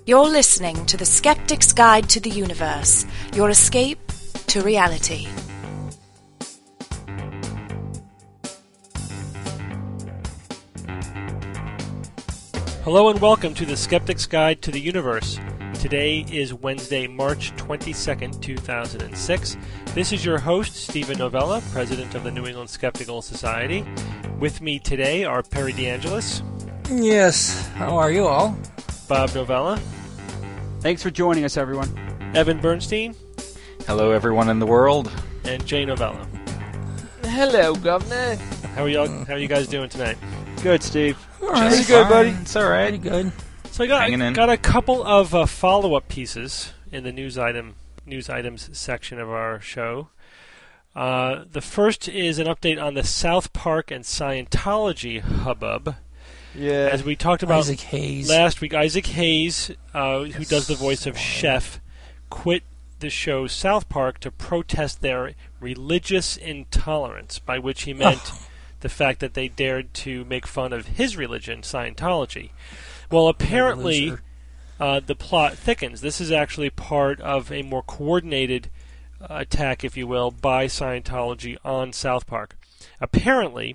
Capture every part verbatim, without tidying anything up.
You're listening to The Skeptic's Guide to the Universe, your escape to reality. Hello and welcome to The Skeptic's Guide to the Universe. Today is Wednesday, March twenty-second, two thousand six. This is your host, Stephen Novella, President of the New England Skeptical Society. With me today are Perry DeAngelis. Yes, how are you all? Bob Novella. Thanks for joining us, everyone. Evan Bernstein. Hello, everyone in the world. And Jay Novella. Hello, Governor. How are y'all? How are you guys doing tonight? Good, Steve. All right. Just Pretty good, fine. buddy. It's all right. Pretty good. So I got, Hanging in. got a couple of uh, follow-up pieces in the news item news items section of our show. Uh, the first is an update on the South Park and Scientology hubbub. Yeah. As we talked about Isaac Hayes. last week, Isaac Hayes, uh, who does the voice of Chef, quit the show South Park to protest their religious intolerance, by which he meant Oh. the fact that they dared to make fun of his religion, Scientology. Well, apparently, Loser. uh, the plot thickens. This is actually part of a more coordinated uh, attack, if you will, by Scientology on South Park. Apparently,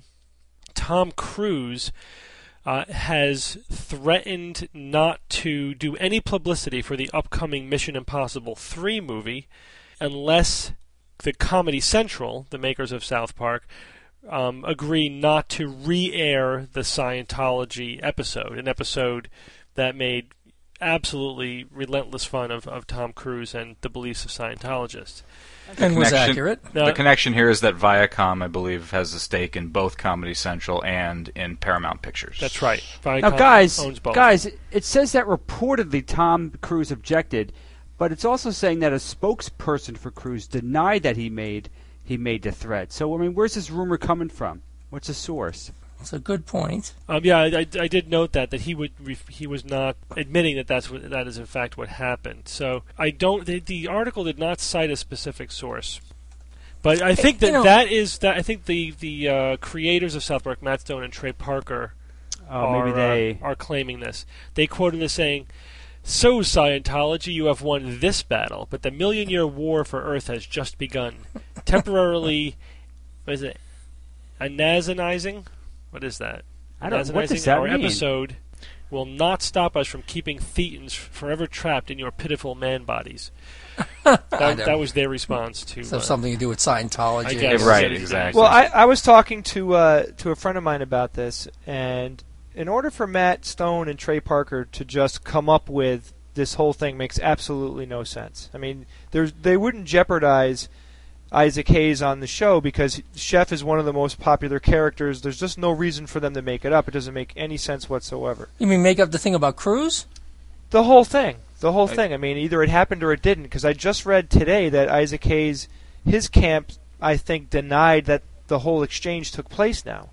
Tom Cruise uh, has threatened not to do any publicity for the upcoming Mission Impossible three movie unless the Comedy Central, the makers of South Park, Um, agree not to re-air the Scientology episode, an episode that made absolutely relentless fun of, of Tom Cruise and the beliefs of Scientologists. And was connection- accurate. Now, The connection here is that Viacom, I believe, has a stake in both Comedy Central and in Paramount Pictures. that's right. Now, Viacom guys, owns both. guys, it says that reportedly Tom Cruise objected, but it's also saying that a spokesperson for Cruise denied that he made he made the threat. So, I mean, where's this rumor coming from? What's the source? It's a good point. Um, yeah, I, I, I did note that that he would ref- he was not admitting that that's what, that is in fact what happened. So I don't. The, the article did not cite a specific source, but I think that You know- that is that I think the the uh, creators of South Park, Matt Stone and Trey Parker, Oh, are, maybe they. uh, are claiming this. They quoted as saying, "So Scientology, you have won this battle, but the million-year war for Earth has just begun. Temporarily, what is it? Anazinizing? What is that? I don't- what does Anazinizing that our mean? episode will not stop us from keeping Thetans forever trapped in your pitiful man bodies." that, don't- that was their response to. Does it have uh, something to do with Scientology? I guess. Right, Yeah, exactly. Well, I, I was talking to uh, to a friend of mine about this, and in order for Matt Stone and Trey Parker to just come up with this whole thing makes absolutely no sense. I mean, there's they wouldn't jeopardize Isaac Hayes on the show because Chef is one of the most popular characters. There's just no reason for them to make it up. It doesn't make any sense whatsoever. You mean make up the thing about Cruise? The whole thing. The whole I- thing. I mean, either it happened or it didn't, because I just read today that Isaac Hayes, his camp, I think, denied that the whole exchange took place now.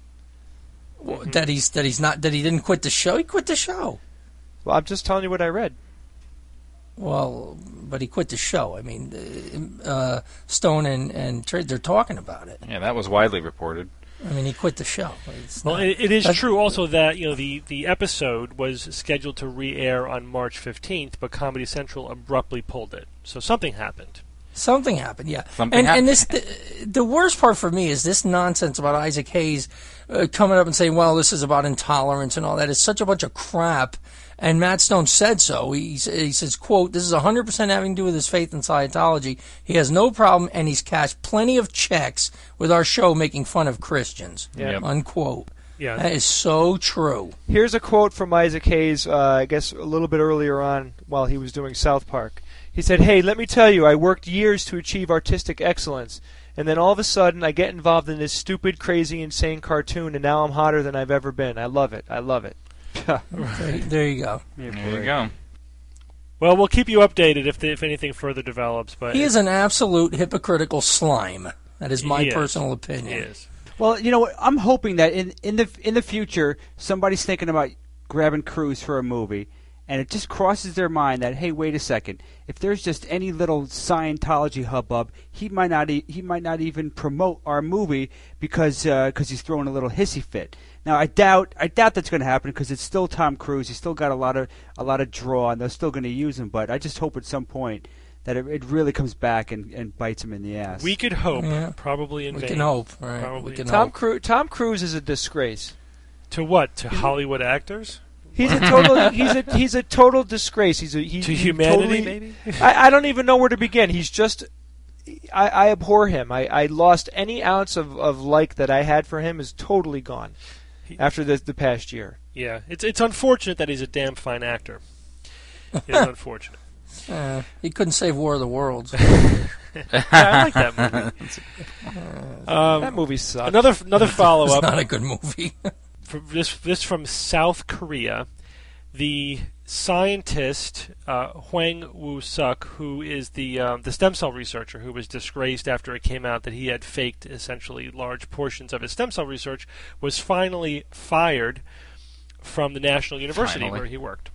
Mhm. That he's that he's not that he didn't quit the show. He quit the show. Well, I'm just telling you what I read. Well, but he quit the show. I mean, uh, Stone and and Trey, they're talking about it. Yeah, that was widely reported. I mean, he quit the show. It's Well, not- it, it is that's- true also that you know the, the episode was scheduled to re-air on March fifteenth, but Comedy Central abruptly pulled it. So something happened. Something happened, yeah. Something and happened. and this the, the worst part for me is this nonsense about Isaac Hayes uh, coming up and saying, "Well, this is about intolerance and all that." It's such a bunch of crap. And Matt Stone said so. He, he says, "Quote: This is one hundred percent having to do with his faith in Scientology. He has no problem, and he's cashed plenty of checks with our show making fun of Christians." Yeah. Yep. Unquote. Yeah. That is so true. Here's a quote from Isaac Hayes, uh, I guess a little bit earlier on while he was doing South Park. He said, "Hey, let me tell you, I worked years to achieve artistic excellence, and then all of a sudden I get involved in this stupid, crazy, insane cartoon, and now I'm hotter than I've ever been. I love it. I love it." There, there you go. Yeah, There boy. you go. Well, we'll keep you updated if the, if anything further develops. But He is an absolute hypocritical slime. That is my He is. personal He opinion. is. Well, you know what? I'm hoping that in, in the in the future, somebody's thinking about grabbing Cruise for a movie, and it just crosses their mind that, hey, wait a second, if there's just any little Scientology hubbub, he might not e- he might not even promote our movie because uh, 'cause he's throwing a little hissy fit. Now I doubt I doubt that's going to happen because it's still Tom Cruise. He's still got a lot of a lot of draw, and they're still going to use him. But I just hope at some point that it, it really comes back and, and bites him in the ass. We could hope, Yeah. probably in We vain. can hope, right? Probably We can Tom hope. Cruise. Tom Cruise is a disgrace. To what? To Hollywood actors? He's a total. he's a he's a total disgrace. He's a he, To he humanity, totally- maybe? I, I don't even know where to begin. He's just. I, I abhor him. I, I lost any ounce of, of like that I had for him is totally gone He- after the the past year. Yeah, it's it's unfortunate that he's a damn fine actor. It's unfortunate. Uh, he couldn't save War of the Worlds. Yeah, I like that movie. Um, That movie sucked. another another follow It's up. not a good movie. From this this from South Korea, the scientist uh, Hwang Woo-suk, who is the um, the stem cell researcher who was disgraced after it came out that he had faked essentially large portions of his stem cell research, was finally fired from the National University Finally. where he worked.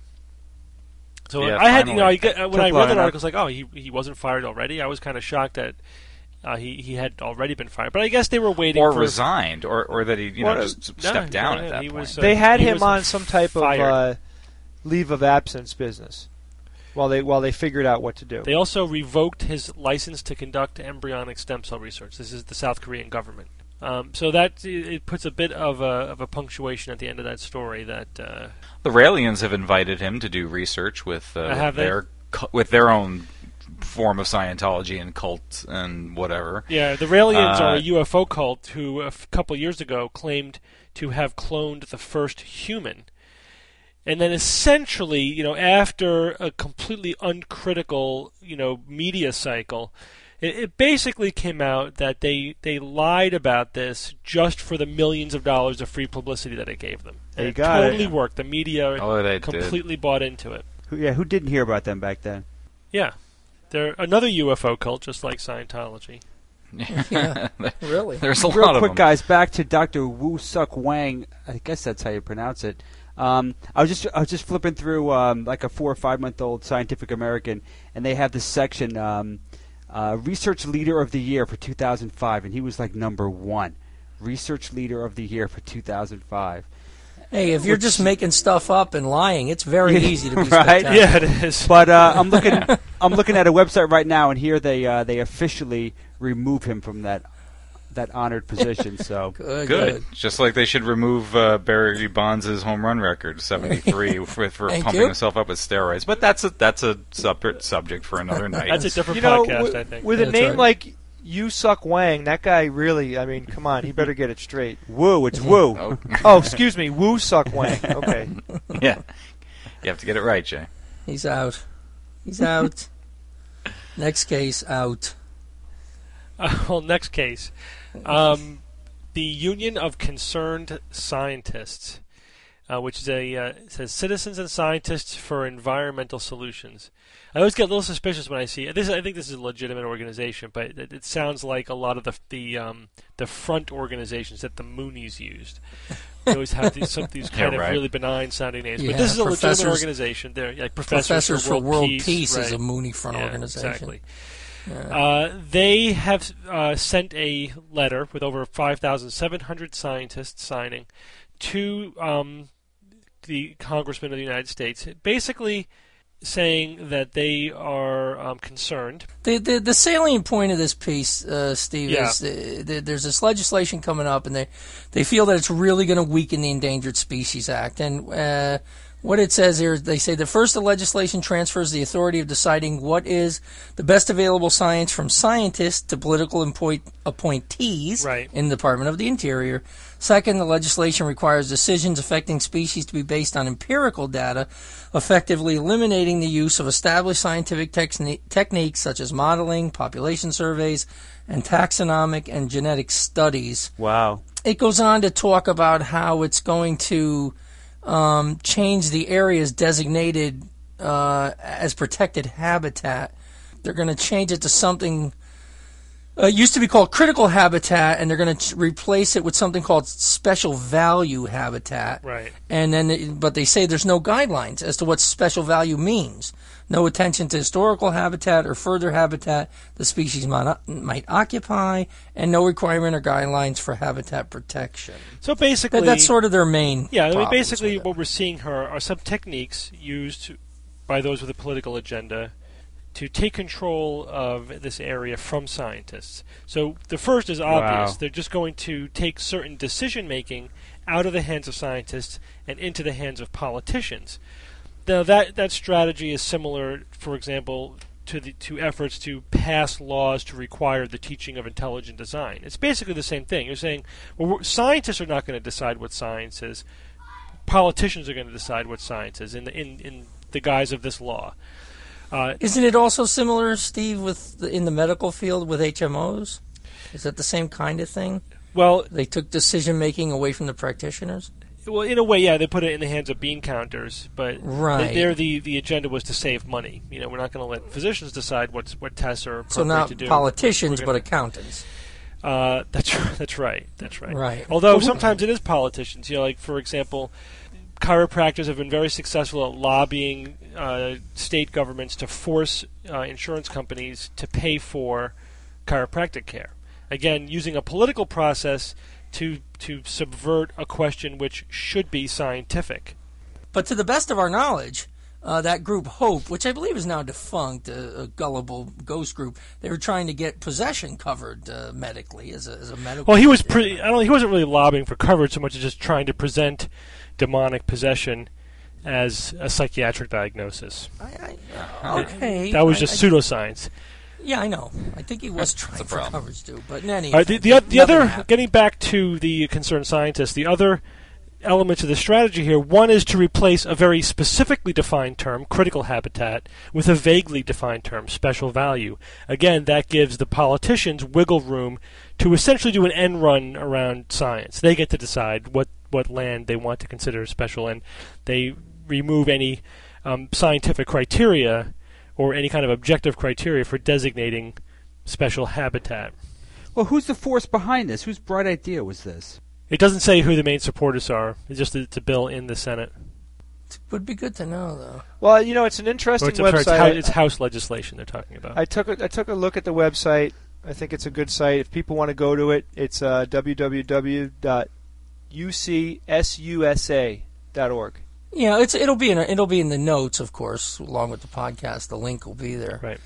So Yeah, I had, you know, I finally. get, when Took I read long that enough. article, I was like, oh, he he wasn't fired already. I was kind of shocked that uh, he he had already been fired, but I guess they were waiting Or for resigned, or, or that he you Well, know uh, just no, stepped down no, at that he point. was, uh, They had he him was on some type fired. of uh, leave of absence business while they while they figured out what to do. They also revoked his license to conduct embryonic stem cell research. This is the South Korean government. Um, so that it puts a bit of a of a punctuation at the end of that story. That uh, The Raelians have invited him to do research with uh, Have they? their cu- with their own form of Scientology and cult and whatever. yeah, the Raelians Uh, are a U F O cult who a f- couple years ago claimed to have cloned the first human, and then essentially, you know, after a completely uncritical, you know, media cycle. It, it basically came out that they, they lied about this just for the millions of dollars of free publicity that it gave them. And They it got it. totally worked. The media Oh, they did. completely bought into it. Who, yeah, who didn't hear about them back then? Yeah. They're another U F O cult, just like Scientology. Yeah, really. There's a Real lot of quick, them. guys, back to Doctor Woo Suk Wang. I guess that's how you pronounce it. Um, I was just I was just flipping through um, like a four or five month old Scientific American, and they have this section, um, uh, Research Leader of the Year for two thousand five, and he was like number one, Research Leader of the Year for two thousand five. Hey, if you're Which- just making stuff up and lying, it's very Yeah, easy to be right? spectacular. Yeah, it is. But uh, I'm looking I'm looking at a website right now, and here they uh, they officially remove him from that that honored position. So Good, Good. Just like they should remove uh, Barry Bonds' home run record, seventy-three, for, for Thank pumping you. himself up with steroids. But that's a that's a separate subject for another night. That's a different You know, podcast, with, I think. with a That's name right. like Yu Suk Wang, that guy really, I mean, come on, he better get it straight. Woo, it's Woo. Oh, Oh, excuse me, Woo Suk Wang. Okay. yeah. You have to get it right, Jay. He's out. He's out. Next case, out. Uh, well, next case. Um, the Union of Concerned Scientists, uh, which is a uh, it says Citizens and Scientists for Environmental Solutions. I always get a little suspicious when I see this. I think this is a legitimate organization, but it, it sounds like a lot of the the um, the front organizations that the Moonies used. They always have these some these kind Yeah, of right. really benign sounding names. Yeah, but this is a legitimate professors- organization. They're like professors, Professors for World Peace, Peace, is right. a Mooney front Yeah, organization. Exactly. Uh, they have uh, sent a letter with over five thousand seven hundred scientists signing to um, the Congressman of the United States, basically saying that they are um, concerned. The, the the salient point of this piece, uh, Steve, Yeah. is uh, th- there's this legislation coming up, and they they feel that it's really going to weaken the Endangered Species Act. And uh, what it says here, they say that first, the legislation transfers the authority of deciding what is the best available science from scientists to political appoint- appointees Right. in the Department of the Interior. Second, the legislation requires decisions affecting species to be based on empirical data, effectively eliminating the use of established scientific techni- techniques such as modeling, population surveys, and taxonomic and genetic studies. Wow. It goes on to talk about how it's going to um, change the areas designated uh, as protected habitat. They're going to change it to something Uh, it used to be called critical habitat, and they're going to replace it with something called special value habitat. Right. And then, but they say there's no guidelines as to what special value means. No attention to historical habitat or further habitat the species might, might occupy, and no requirement or guidelines for habitat protection. So basically, that, that's sort of their main. Yeah, I mean, problems basically, with it. what we're seeing here are some techniques used by those with a political agenda to take control of this area from scientists. So the first is obvious. Wow. They're just going to take certain decision-making out of the hands of scientists and into the hands of politicians. Now, that, that strategy is similar, for example, to the to efforts to pass laws to require the teaching of intelligent design. It's basically the same thing. You're saying, well, we're, scientists are not going to decide what science is. Politicians are going to decide what science is in the, in, in the guise of this law. Uh, Isn't it also similar, Steve, with the, in the medical field with H M Os? Is that the same kind of thing? well, They took decision making away from the practitioners. well, in a way, yeah, they put it in the hands of bean counters, but Right. th- there the, the agenda was to save money. You know, we're not going to let physicians decide what's, what tests are appropriate So not to do. politicians, We're but gonna- accountants. Uh, that's that's right. That's right. Right. Although sometimes it is politicians. You know, like for example, chiropractors have been very successful at lobbying uh, state governments to force uh, insurance companies to pay for chiropractic care. Again, using a political process to to subvert a question which should be scientific. But to the best of our knowledge, uh, that group Hope, which I believe is now defunct, a, a gullible ghost group, they were trying to get possession covered uh, medically as a, as a medical. Well, he was pretty. I don't. He wasn't really lobbying for coverage so much as just trying to present demonic possession as a psychiatric diagnosis. I, I, okay. That was I- just I- pseudoscience. Yeah, I know. I think he was trying a for problem. coverage too. But in any All right, the, event, the, oth- the nothing other, happened. getting back to the concerned scientists, the other elements of the strategy here, one is to replace a very specifically defined term, critical habitat, with a vaguely defined term, special value. Again, that gives the politicians wiggle room to essentially do an end run around science. They get to decide what, what land they want to consider special, and they remove any um, scientific criteria or any kind of objective criteria for designating special habitat. Well, who's the force behind this? Whose bright idea was this? It doesn't say who the main supporters are. It's just that it's a bill in the Senate. Would be good to know, though. Well, you know, it's an Or interesting it's, I'm sorry, it's, website. hou- it's House legislation they're talking about. I took a, I took a look at the website. I think it's a good site. If people want to go to it, it's uh, w w w dot u c s u s a dot org. Yeah, it's it'll be in a, it'll be in the notes, of course, along with the podcast. The link will be there. Right.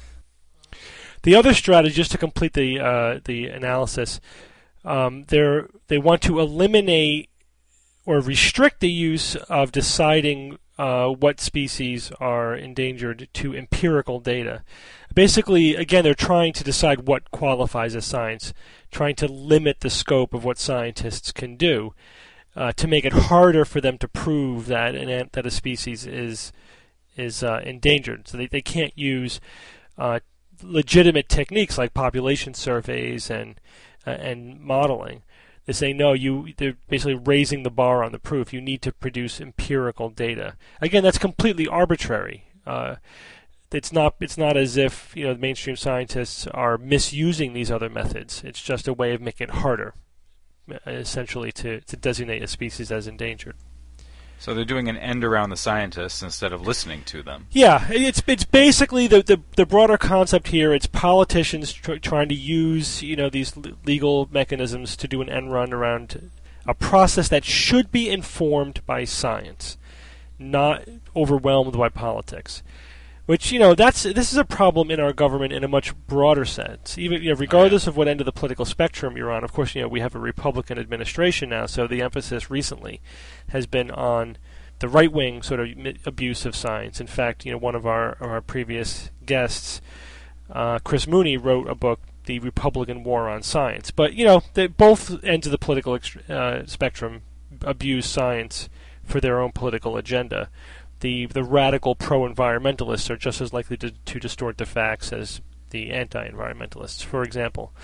The other strategy, just to complete the uh, the analysis, um, they're, they want to eliminate or restrict the use of deciding uh, what species are endangered to empirical data. Basically, again, they're trying to decide what qualifies as science, trying to limit the scope of what scientists can do uh, to make it harder for them to prove that an ant, that a species is is uh, endangered. So they, they can't use uh, legitimate techniques like population surveys and uh, and modeling. They say no. You they're basically raising the bar on the proof. You need to produce empirical data. Again, that's completely arbitrary. Uh, it's not. It's not as if you know the mainstream scientists are misusing these other methods. It's just a way of making it harder, essentially, to to designate a species as endangered. So they're doing an end around the scientists instead of listening to them. Yeah, it's it's basically the the, the broader concept here. It's politicians tr- trying to use you know these l- legal mechanisms to do an end run around a process that should be informed by science, not overwhelmed by politics. Which you know that's this is a problem in our government in a much broader sense. Even you know, regardless of what end of the political spectrum you're on. Of course, you know we have a Republican administration now, so the emphasis recently has been on the right-wing sort of mi- abuse of science. In fact, you know one of our our previous guests, uh, Chris Mooney, wrote a book, "The Republican War on Science." But you know, they, both ends of the political ext- uh, spectrum abuse science for their own political agenda. The the radical pro-environmentalists are just as likely to, to distort the facts as the anti-environmentalists, for example.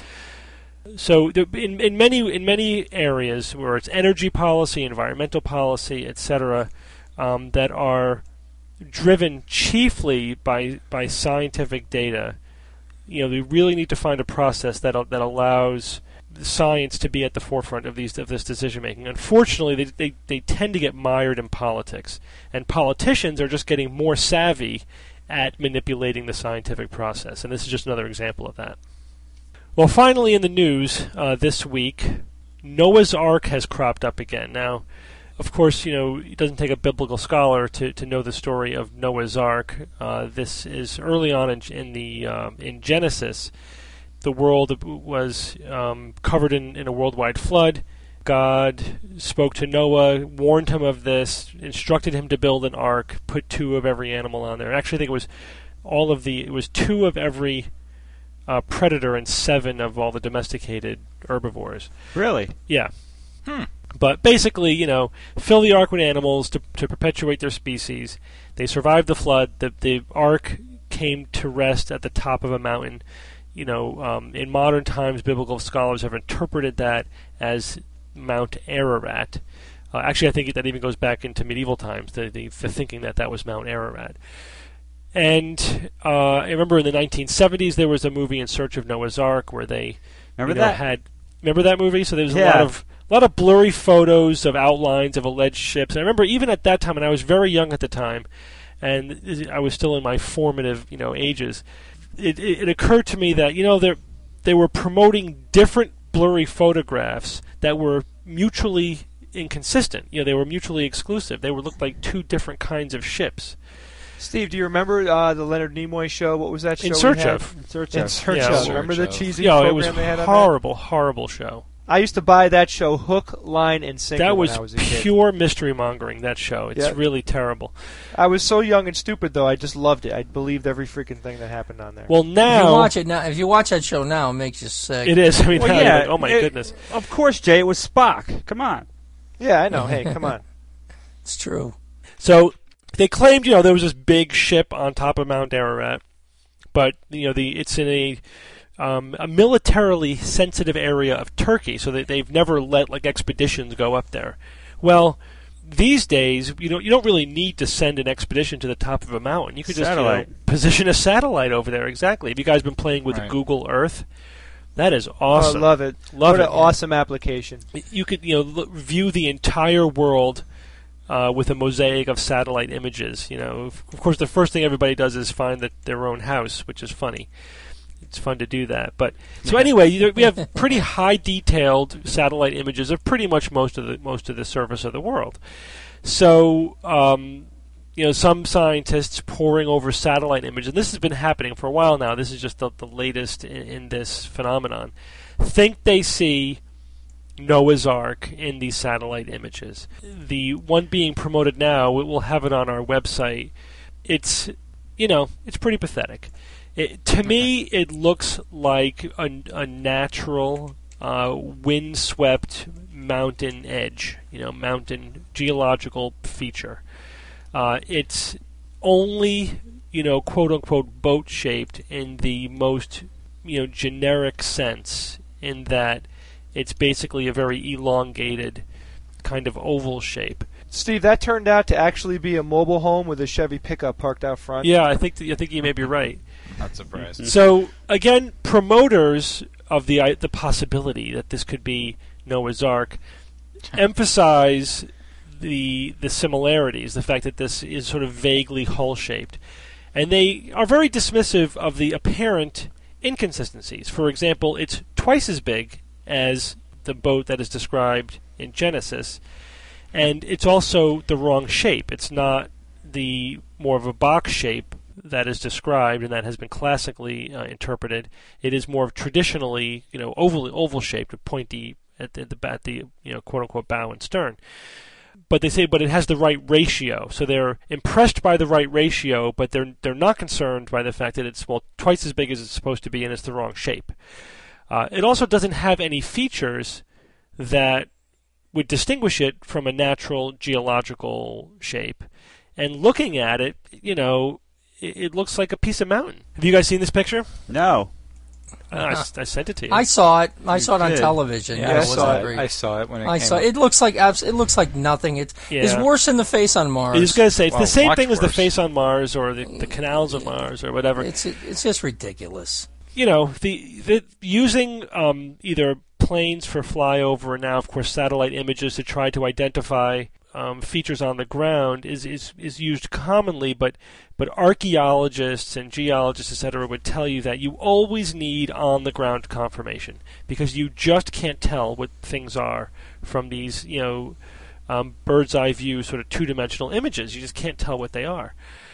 So there, in in many in many areas where it's energy policy, environmental policy, et cetera, um, that are driven chiefly by by scientific data, you know, we really need to find a process that that allows science to be at the forefront of these of this decision making. Unfortunately, they, they they tend to get mired in politics, and politicians are just getting more savvy at manipulating the scientific process. And this is just another example of that. Well, finally, in the news uh, this week, Noah's Ark has cropped up again. Now, of course, you know, it doesn't take a biblical scholar to, to know the story of Noah's Ark. Uh, this is early on in, in the um, in Genesis. The world was um, covered in, in a worldwide flood. God spoke to Noah, warned him of this, instructed him to build an ark, put two of every animal on there. Actually, I think it was all of the. It was two of every uh, predator and seven of all the domesticated herbivores. Really? Yeah. Hmm. But basically, you know, fill the ark with animals to to perpetuate their species. They survived the flood. The the ark came to rest at the top of a mountain. You know, um, in modern times, biblical scholars have interpreted that as Mount Ararat. Uh, actually, I think that even goes back into medieval times, the, the, the thinking that that was Mount Ararat. And uh, I remember in the nineteen seventies there was a movie In Search of Noah's Ark where they Remember you know, that? had. Remember that movie? So there was a Yeah. lot of a lot of blurry photos of outlines of alleged ships. And I remember even at that time, and I was very young at the time, and I was still in my formative, you know, ages. It, it, it occurred to me that, you know, they they were promoting different blurry photographs that were mutually inconsistent. You know, they were mutually exclusive. They were looked like two different kinds of ships. Steve, do you remember uh, the Leonard Nimoy show? What was that show? In we Search had? of. In Search In of. Search Yeah. of. Search Remember the of. cheesy Yeah, program it was they had on horrible, horrible show. that? I used to buy that show hook, line, and sinker That when was, I was a kid. pure mystery mongering, that show. It's Yeah. really terrible. I was so young and stupid, though. I just loved it. I believed every freaking thing that happened on there. Well, If you now watch it now, if you watch that show now, it makes you sick. it is. I mean, Well, now you're yeah, like, oh my it- goodness. Of course, Jay, it was Spock. Come on. yeah, I know. Hey, come on. It's true. So they claimed, you know, there was this big ship on top of Mount Ararat, but you know, the it's in a um, a militarily sensitive area of Turkey, so they, they've never let like expeditions go up there. Well, these days, you don't you don't really need to send an expedition to the top of a mountain. You could just you know, Satellite. position a satellite over there. Exactly. Have you guys been playing with Right. Google Earth? That is Oh, awesome. I love it. Love what it. an awesome application. You could you know look, view the entire world uh, with a mosaic of satellite images. You know, of of course, the first thing everybody does is find the, their own house, which is funny. It's fun to do that. But so anyway, you- we have pretty high detailed satellite images of pretty much most of the most of the surface of the world. So um, you know, some scientists poring over satellite images, and this has been happening for a while now. This is just the, the latest in, in this phenomenon. Think they see Noah's Ark in these satellite images. The one being promoted now, we- we'll have it on our website. It's, you know, it's pretty pathetic. It, to me, it looks like a, a natural, uh, wind-swept mountain edge, you know, mountain geological feature. Uh, it's only, you know, quote-unquote boat-shaped in the most, you know, generic sense, in that it's basically a very elongated kind of oval shape. Steve, that turned out to actually be a mobile home with a Chevy pickup parked out front. Yeah, I think th- I think you may be right. Not surprised. So again, promoters of the i- the possibility that this could be Noah's Ark emphasize the the similarities, the fact that this is sort of vaguely hull shaped, and they are very dismissive of the apparent inconsistencies. For example, it's twice as big as the boat that is described in Genesis, and it's also the wrong shape. It's not the more of a box shape that is described and that has been classically uh, interpreted. It is more of traditionally, you know, oval oval shaped, with pointy at the, at the you know, quote unquote bow and stern. But they say, but it has the right ratio. So they're impressed by the right ratio, but they're they're not concerned by the fact that it's well twice as big as it's supposed to be and it's the wrong shape. Uh, it also doesn't have any features that would distinguish it from a natural geological shape. And looking at it, you know, it, it looks like a piece of mountain. Have you guys seen this picture? No. Uh, I, s- I sent it to you. I saw it. I You saw it on did. television. Yeah, Yeah, I it wasn't saw it. great. I saw it when it I came saw out. it. Looks like abs- it looks like nothing. It's it's Yeah. worse than the face on Mars. I was going to say, it's Well, the same much thing as the worse. face on Mars or the, the canals of Mars or whatever. It's it's just ridiculous. you know, the, the using um, either planes for flyover and now, of course, satellite images to try to identify um, features on the ground is, is, is used commonly, but but archaeologists and geologists, et cetera, would tell you that you always need on-the-ground confirmation because you just can't tell what things are from these, you know, um, bird's-eye view, sort of two-dimensional images. You just can't tell what they are.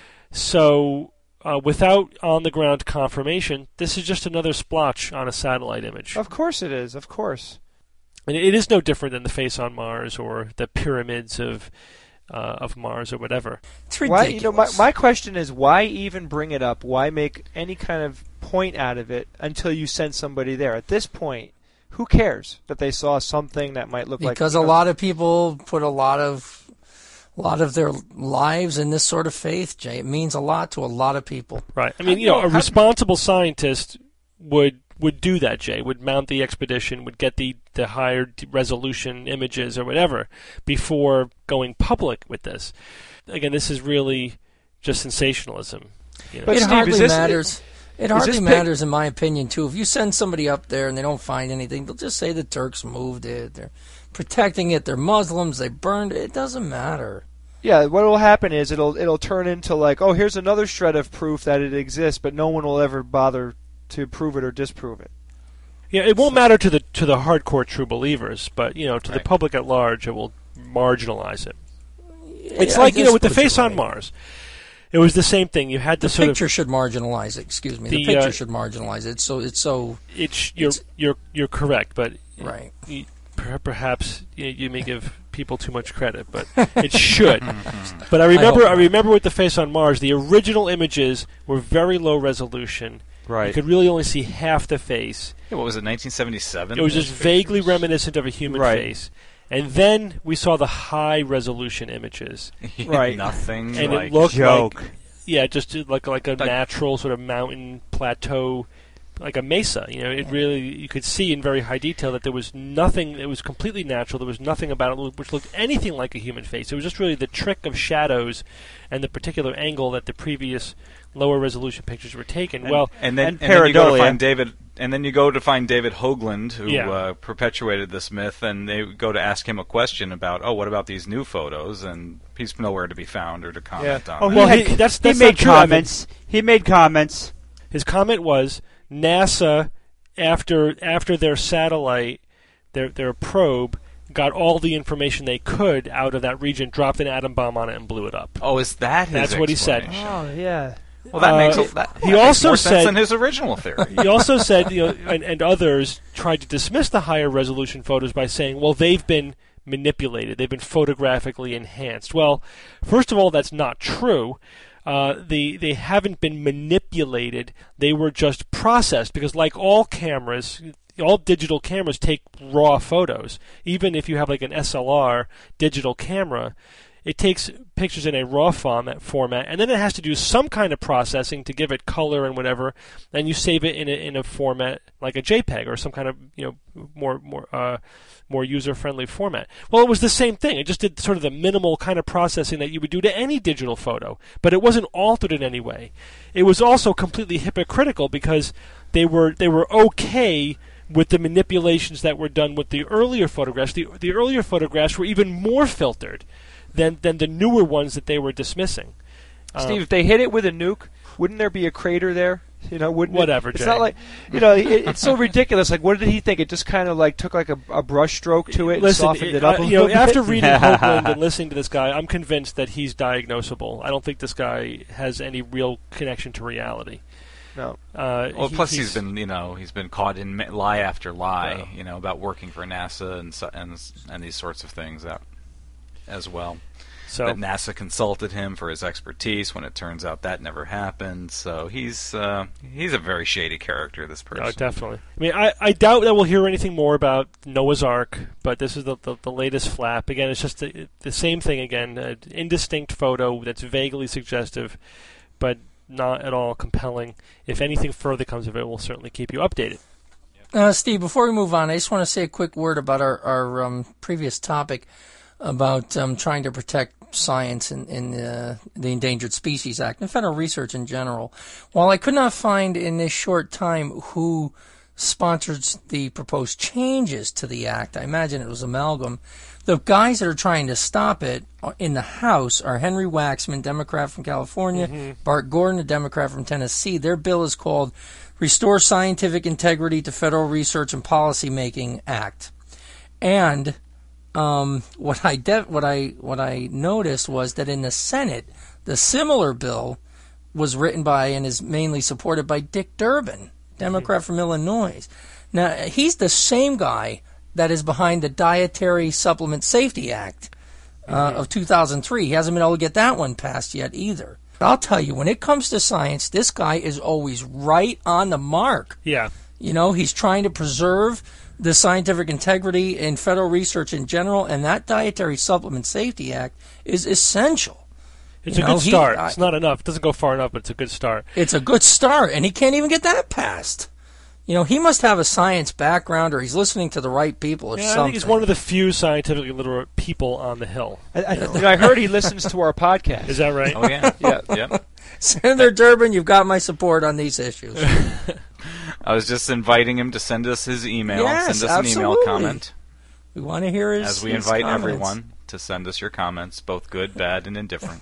So uh, without on-the-ground confirmation, this is just another splotch on a satellite image. Of course it is. Of course. And it is no different than the face on Mars or the pyramids of uh, of Mars or whatever. It's ridiculous. Why, you know, my, my question is, why even bring it up? Why make any kind of point out of it until you send somebody there? At this point, who cares that they saw something that might look because like... Because a lot of people put a lot of a lot of their lives in this sort of faith, Jay. It means a lot to a lot of people. Right. I mean, you know, a responsible scientist would would do that, Jay, would mount the expedition, would get the, the higher resolution images or whatever before going public with this. Again, this is really just sensationalism. You know? But it Steve, hardly is this, matters. It is hardly this matters, in my opinion, too. If you send somebody up there and they don't find anything, they'll just say the Turks moved it. They're protecting it. They're Muslims. They burned it. It doesn't matter. Yeah, what will happen is it'll it'll turn into like, oh, here's another shred of proof that it exists, but no one will ever bother to prove it or disprove it. Yeah, it won't matter to the to the hardcore true believers, but you know, to Right. the public at large, it will marginalize it. Yeah, It's I like you guess know, with the what you're face on right. Mars, it was the same thing. You had The to sort picture of should marginalize it. Excuse me. The, The, picture uh, should marginalize it. So it's so it's you're it's- you're you're correct, but right. you, per- perhaps you, you may give people too much credit, but it should. But I remember, hope I, not. remember with the face on Mars, the original images were very low resolution. Right. You could really only see half the face. Yeah, what was it, nineteen seventy-seven? It was just Those vaguely pictures? reminiscent of a human Right. face. And then we saw the high resolution images, Right. Nothing. and like, it looked joke. like, yeah, just like like a Like- natural sort of mountain plateau, like a mesa. You know, it really you could see in very high detail that there was nothing. It was completely natural. There was nothing about it which looked anything like a human face. It was just really the trick of shadows and the particular angle that the previous lower resolution pictures were taken. And, well, and then, and and then you go to pareidolia. find David, and then you go to find David Hoagland, who Yeah. uh, perpetuated this myth, and they go to ask him a question about, oh, what about these new photos? And he's nowhere to be found or to comment Yeah. on. Oh, that. he, Well, had, he- that's- he that's made not true, Evan. comments. He made comments. his comment was NASA, after after their satellite, their their probe, got all the information they could out of that region, dropped an atom bomb on it, and blew it up. Oh, is that his That's what he said. explanation? Oh, yeah. Well, that Uh, makes a, that, he that makes also more sense said- than his original theory. He also said, you know, and, and others tried to dismiss the higher resolution photos by saying, well, they've been manipulated, they've been photographically enhanced. Well, first of all, that's not true. Uh, they they haven't been manipulated. They were just processed because, like all cameras, all digital cameras take raw photos. Even if you have like an S L R digital camera, it takes pictures in a raw format, format, and then it has to do some kind of processing to give it color and whatever, and you save it in a, in a format like a JPEG or some kind of you know more more uh, more user-friendly format. Well, it was the same thing. It just did sort of the minimal kind of processing that you would do to any digital photo, but it wasn't altered in any way. It was also completely hypocritical because they were they were okay with the manipulations that were done with the earlier photographs. The the earlier photographs were even more filtered than than the newer ones that they were dismissing. Steve, Um, if they hit it with a nuke, wouldn't there be a crater there? You know, wouldn't it- Whatever, It's Jay. not like, you know, it, it's so ridiculous. Like, what did he think? It just kind of like took like a, a brush stroke to it and Listen, softened it- it up uh, a you know, little bit? after reading Hoagland and listening to this guy, I'm convinced that he's diagnosable. I don't think this guy has any real connection to reality. No. Uh, Well, he- plus he's, he's been, you know, he's been caught in ma- lie after lie, Yeah. you know, about working for NASA and so, and and these sorts of things out as well. so. That NASA consulted him for his expertise when it turns out that never happened. So he's uh, he's a very shady character, this person. Oh, definitely. I mean, I, I doubt that we'll hear anything more about Noah's Ark, but this is the the, the latest flap. Again, it's just the, the same thing again, an indistinct photo that's vaguely suggestive, but not at all compelling. If anything further comes of it, we'll certainly keep you updated. Uh, Steve, before we move on, I just want to say a quick word about our, our um, previous topic. about um, trying to protect science in, in uh, the Endangered Species Act and federal research in general. While I could not find in this short time who sponsors the proposed changes to the act, I imagine it was Amalgam, the guys that are trying to stop it in the House are Henry Waxman, Democrat from California, mm-hmm. Bart Gordon, a Democrat from Tennessee. Their bill is called Restore Scientific Integrity to Federal Research and Policy Making Act. And um, what I de- what I what I noticed was that in the Senate, the similar bill was written by and is mainly supported by Dick Durbin, Democrat mm-hmm. from Illinois. Now, he's the same guy that is behind the Dietary Supplement Safety Act uh, mm-hmm. of two thousand three. He hasn't been able to get that one passed yet either. I'll tell you, when it comes to science, this guy is always right on the mark. Yeah. You know, he's trying to preserve the scientific integrity in federal research in general, and that Dietary Supplement Safety Act is essential. It's you a know, good start. He, I, it's not enough. It doesn't go far enough, but it's a good start. It's a good start, and he can't even get that passed. You know, he must have a science background, or he's listening to the right people, or yeah, something. I think he's one of the few scientifically literate people on the Hill. I, I, you know, I heard he listens to our podcast. Is that right? Oh, yeah. yeah. Yep. Senator Durbin, you've got my support on these issues. I was just inviting him to send us his email. Yes, send us absolutely. an email comment. We want to hear his As we his invite comments. everyone to send us your comments, both good, bad, and indifferent.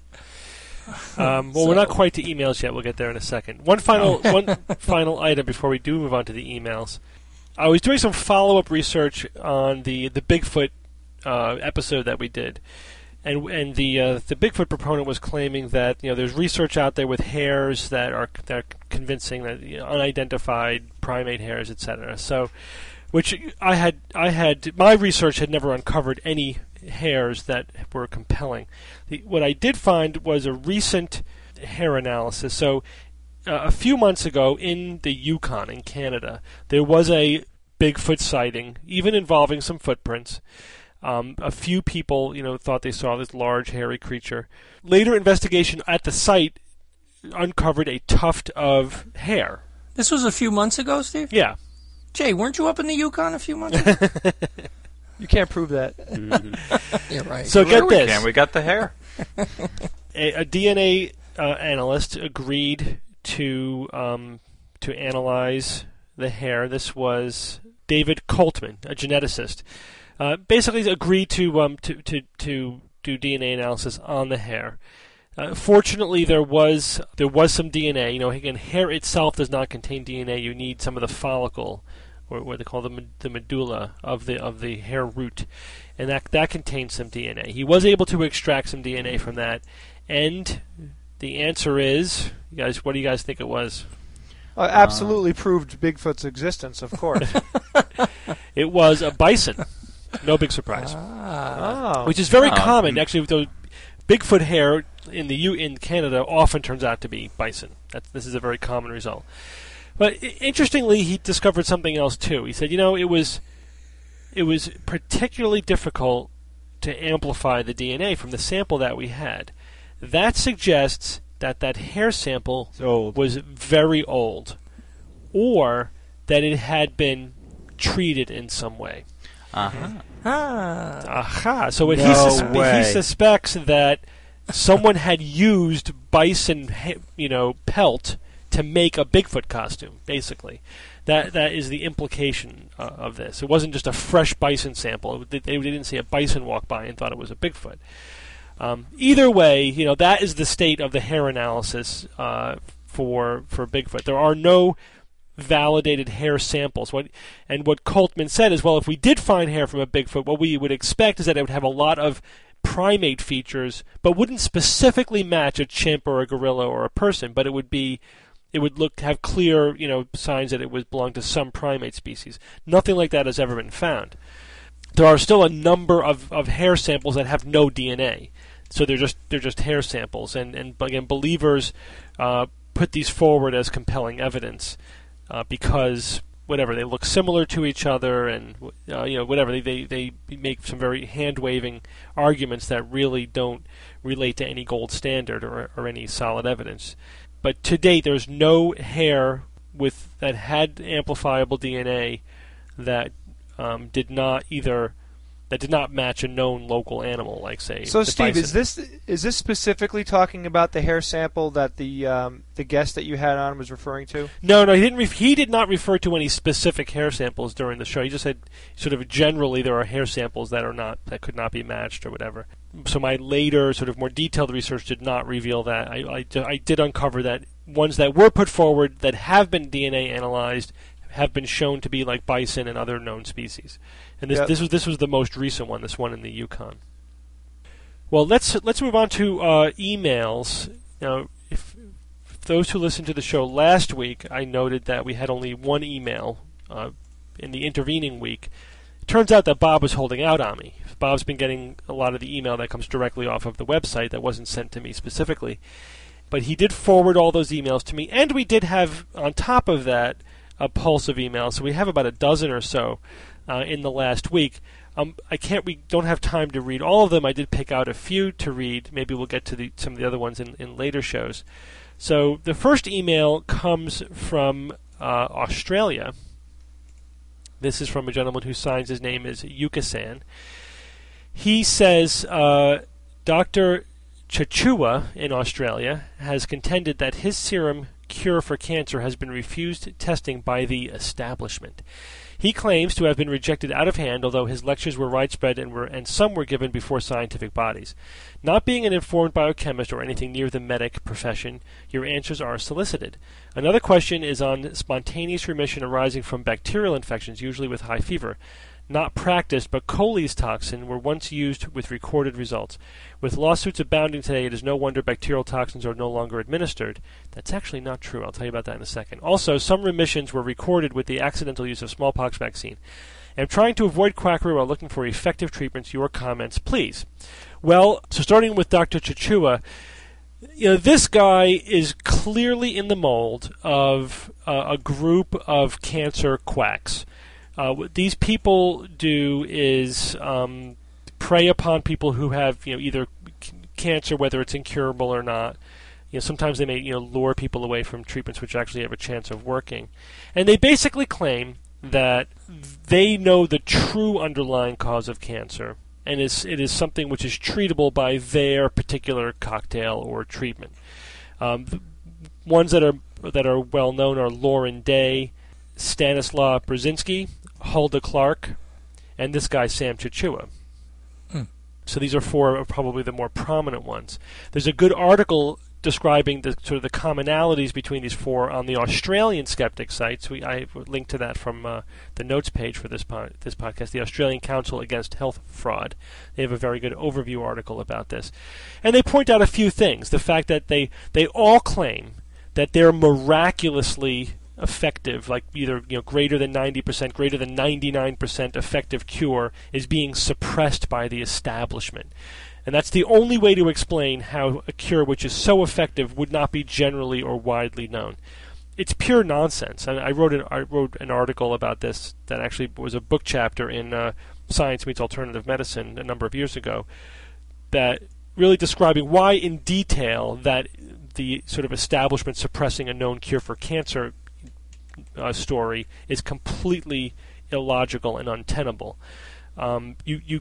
Um, well, So- we're not quite to emails yet. We'll get there in a second. One final one final item before we do move on to the emails. I was doing some follow-up research on the the Bigfoot uh, episode that we did, and and the uh, the Bigfoot proponent was claiming that you know there's research out there with hairs that are that are convincing that you know, unidentified primate hairs, et cetera. So, which I had I had my research had never uncovered any hairs that were compelling. The, what I did find was a recent hair analysis. So uh, a few months ago in the Yukon in Canada, there was a Bigfoot sighting, even involving some footprints. Um, a few people, you know, thought they saw this large, hairy creature. Later investigation at the site uncovered a tuft of hair. This was a few months ago, Steve? Yeah. Jay, weren't you up in the Yukon a few months ago? You can't prove that. Yeah, right. So get we this. can. We got the hair. a, a D N A uh, analyst agreed to um, to analyze the hair. This was David Coltman, a geneticist. Uh, basically, agreed to um to, to to do D N A analysis on the hair. Uh, fortunately, there was there was some D N A. You know, again, hair itself does not contain D N A. You need some of the follicle, or what they call the med- the medulla of the of the hair root, and that that contains some D N A. He was able to extract some D N A from that, and the answer is, you guys, what do you guys think it was? Uh, absolutely uh, proved Bigfoot's existence, of course. It was a bison. No big surprise. Ah. Oh. Which is very Oh. common, actually. The Bigfoot hair in the U in Canada often turns out to be bison. That's, this is a very common result. But I- interestingly, he discovered something else too. He said, you know, it was it was particularly difficult to amplify the D N A from the sample that we had. That suggests that that hair sample old. was very old, or that it had been treated in some way. Uh-huh. Ah. Aha! So what he, No sus- way. he suspects that someone had used bison, ha- you know, pelt to make a Bigfoot costume. Basically, that that is the implication uh, of this. It wasn't just a fresh bison sample. They, they didn't see a bison walk by and thought it was a Bigfoot. Um, either way, you know, that is the state of the hair analysis uh, for for Bigfoot. There are no validated hair samples. What and what Coltman said is, well, if we did find hair from a Bigfoot, what we would expect is that it would have a lot of primate features, but wouldn't specifically match a chimp or a gorilla or a person. But it would be, it would look have clear, you know, signs that it would belong to some primate species. Nothing like that has ever been found. There are still a number of, of hair samples that have no D N A, so they're just they're just hair samples. And and again, believers uh, put these forward as compelling evidence. Uh, because whatever, they look similar to each other, and uh, you know whatever they, they they make some very hand waving arguments that really don't relate to any gold standard or or any solid evidence. But to date, there's no hair with that had amplifiable D N A that um, did not either that did not match a known local animal, like say. So, the Steve, bison. is this is this specifically talking about the hair sample that the um, the guest that you had on was referring to? No, no, he didn't. Ref- he did not refer to any specific hair samples during the show. He just said, sort of generally, there are hair samples that are not that could not be matched or whatever. So my later, sort of more detailed research did not reveal that. I, I, I did uncover that ones that were put forward that have been D N A analyzed have been shown to be like bison and other known species. And this Yep. this was this was the most recent one. This one in the Yukon. Well, let's let's move on to uh, emails. Now, if, if those who listened to the show last week, I noted that we had only one email uh, in the intervening week. It turns out that Bob was holding out on me. Bob's been getting a lot of the email that comes directly off of the website that wasn't sent to me specifically. But he did forward all those emails to me, and we did have, on top of that, a pulse of emails. So we have about a dozen or so uh, in the last week. Um, I can't. We don't have time to read all of them. I did pick out a few to read. Maybe we'll get to the, some of the other ones in, in later shows. So the first email comes from uh, Australia. This is from a gentleman who signs his name as Yuka-san. He says, uh, Doctor Chachua in Australia has contended that his serum cure for cancer has been refused testing by the establishment. He claims to have been rejected out of hand, although his lectures were widespread and were and some were given before scientific bodies. Not being an informed biochemist or anything near the medic profession, your answers are solicited. Another question is on spontaneous remission arising from bacterial infections, usually with high fever. Not practiced, but Coley's toxin were once used with recorded results. With lawsuits abounding today, it is no wonder bacterial toxins are no longer administered. That's actually not true. I'll tell you about that in a second. Also, some remissions were recorded with the accidental use of smallpox vaccine. I'm trying to avoid quackery while looking for effective treatments. Your comments, please. Well, so starting with Doctor Chachua, you know, this guy is clearly in the mold of uh, a group of cancer quacks. Uh, what these people do is um, prey upon people who have, you know, either c- cancer, whether it's incurable or not. You know, sometimes they may, you know, lure people away from treatments which actually have a chance of working, and they basically claim that they know the true underlying cause of cancer, and it's, it is something which is treatable by their particular cocktail or treatment. Um, the ones that are that are well known are Lauren Day, Stanislaw Brzezinski, Hulda Clark, and this guy Sam Chachua. Mm. So these are four of probably the more prominent ones. There's a good article describing the sort of the commonalities between these four on the Australian skeptic sites. We I linked to that from uh, the notes page for this po- this podcast, the Australian Council Against Health Fraud. They have a very good overview article about this, and they point out a few things. The fact that they they all claim that they're miraculously effective, like either, you know, greater than ninety percent, greater than ninety-nine percent effective cure is being suppressed by the establishment. And that's the only way to explain how a cure which is so effective would not be generally or widely known. It's pure nonsense. And I wrote an, I wrote an article about this that actually was a book chapter in uh, Science Meets Alternative Medicine a number of years ago, that really describing why in detail that the sort of establishment suppressing a known cure for cancer Uh, story is completely illogical and untenable. Um, you, you,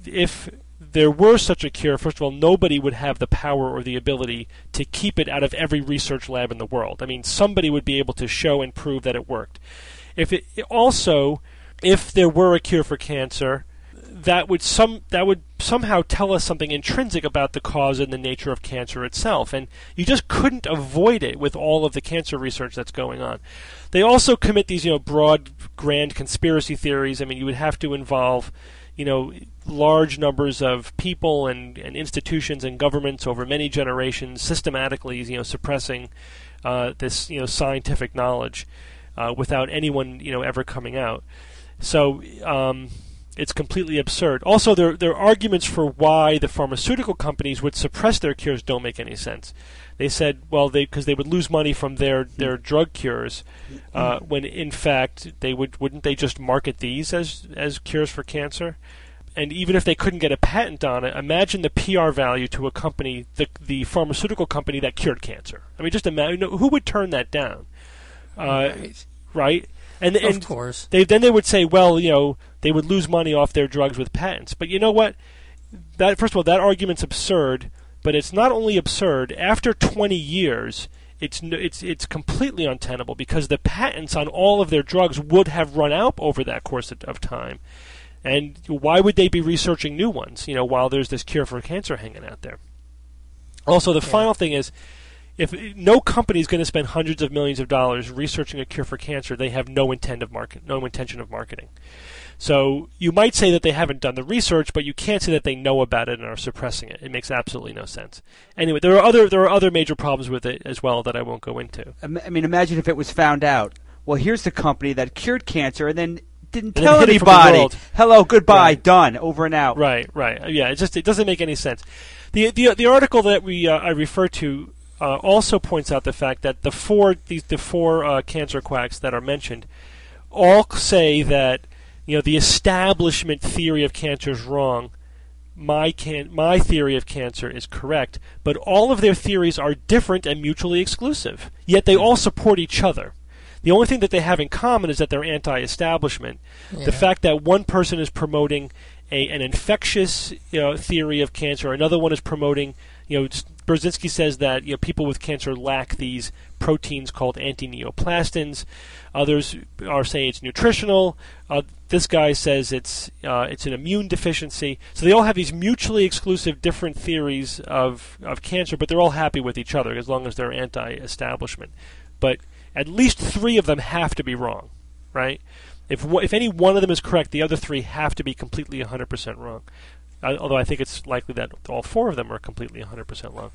if there were such a cure, first of all, nobody would have the power or the ability to keep it out of every research lab in the world. I mean, somebody would be able to show and prove that it worked. If it also, if there were a cure for cancer, that would some that would somehow tell us something intrinsic about the cause and the nature of cancer itself, and you just couldn't avoid it with all of the cancer research that's going on. They also commit these, you know, broad, grand conspiracy theories. I mean, you would have to involve, you know, large numbers of people and, and institutions and governments over many generations, systematically, you know, suppressing uh, this, you know, scientific knowledge uh, without anyone, you know, ever coming out. So. Um, It's completely absurd. Also, their their arguments for why the pharmaceutical companies would suppress their cures don't make any sense. They said, well, they because they would lose money from their, their drug cures, uh, when in fact they would wouldn't they just market these as as cures for cancer? And even if they couldn't get a patent on it, imagine the P R value to a company, the the pharmaceutical company that cured cancer. I mean, just imagine, who would turn that down, uh, Right. right? And, and of course. They, then they would say, well, you know, they would lose money off their drugs with patents. But you know what? That first of all, that argument's absurd. But it's not only absurd. After twenty years, it's it's it's completely untenable because the patents on all of their drugs would have run out over that course of, of time. And why would they be researching new ones? You know, while there's this cure for cancer hanging out there. Also, the yeah. final thing is, if no company is going to spend hundreds of millions of dollars researching a cure for cancer, they have no intent of market, no intention of marketing. So you might say that they haven't done the research, but you can't say that they know about it and are suppressing it. It makes absolutely no sense. Anyway, there are other there are other major problems with it as well that I won't go into. I mean, imagine if it was found out. Well, here's the company that cured cancer and then didn't and tell then anybody. Hello, goodbye, right. done, over and out. Right, right. Yeah, it just it doesn't make any sense. The the the article that we uh, I refer to uh, also points out the fact that the four these the four uh, cancer quacks that are mentioned all say that, you know, the establishment theory of cancer is wrong. My can my theory of cancer is correct, but all of their theories are different and mutually exclusive. Yet they all support each other. The only thing that they have in common is that they're anti-establishment. Yeah. The fact that one person is promoting a, an infectious, you know, theory of cancer, another one is promoting, you know, Brzezinski says that, you know, people with cancer lack these proteins called anti-neoplastins. Others are saying it's nutritional. Uh, this guy says it's uh, it's an immune deficiency. So they all have these mutually exclusive different theories of of cancer, but they're all happy with each other as long as they're anti-establishment. But at least three of them have to be wrong, right? If if any one of them is correct, the other three have to be completely one hundred percent wrong. Uh, although I think it's likely that all four of them are completely one hundred percent wrong.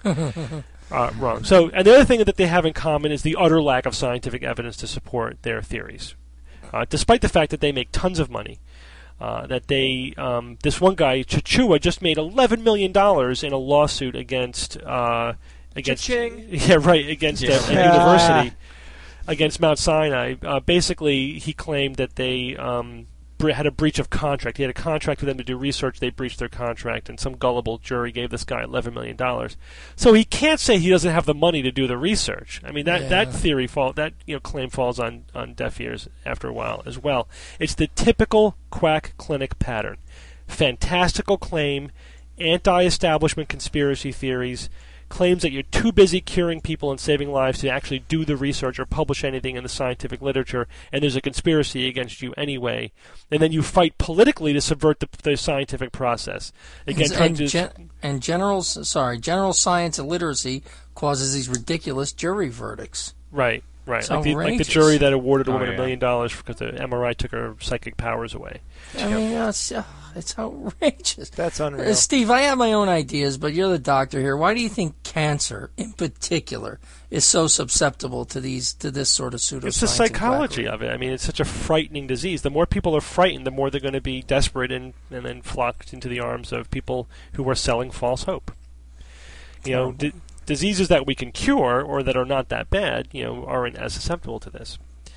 uh, wrong. So, and the other thing that they have in common is the utter lack of scientific evidence to support their theories. Uh, despite the fact that they make tons of money, uh, that they, um, this one guy, Chichua, just made eleven million dollars in a lawsuit against, uh, against, Cha-ching. yeah, right, against yeah. a, a university, against Mount Sinai. Uh, basically, he claimed that they um, had a breach of contract. He had a contract with them to do research. They breached their contract, and some gullible jury gave this guy eleven million dollars. So he can't say he doesn't have the money to do the research. I mean, that, yeah. that theory fall that you know claim falls on, on deaf ears after a while as well. It's the typical quack clinic pattern: fantastical claim, anti-establishment conspiracy theories, claims that you're too busy curing people and saving lives to actually do the research or publish anything in the scientific literature, and there's a conspiracy against you anyway. And then you fight politically to subvert the, the scientific process. Again, and, and, gen- and general, sorry, general science illiteracy causes these ridiculous jury verdicts. Right, right. It's like the, like the jury that awarded a woman a oh, yeah. million dollars because the M R I took her psychic powers away. I mean, you know, it's, uh, it's outrageous. That's unreal. Uh, Steve, I have my own ideas, but you're the doctor here. Why do you think cancer, in particular, is so susceptible to these to this sort of pseudoscience? It's the psychology of it. I mean, it's such a frightening disease. The more people are frightened, the more they're going to be desperate and, and then flock into the arms of people who are selling false hope. You know, d- diseases that we can cure or that are not that bad, you know, aren't as susceptible to this.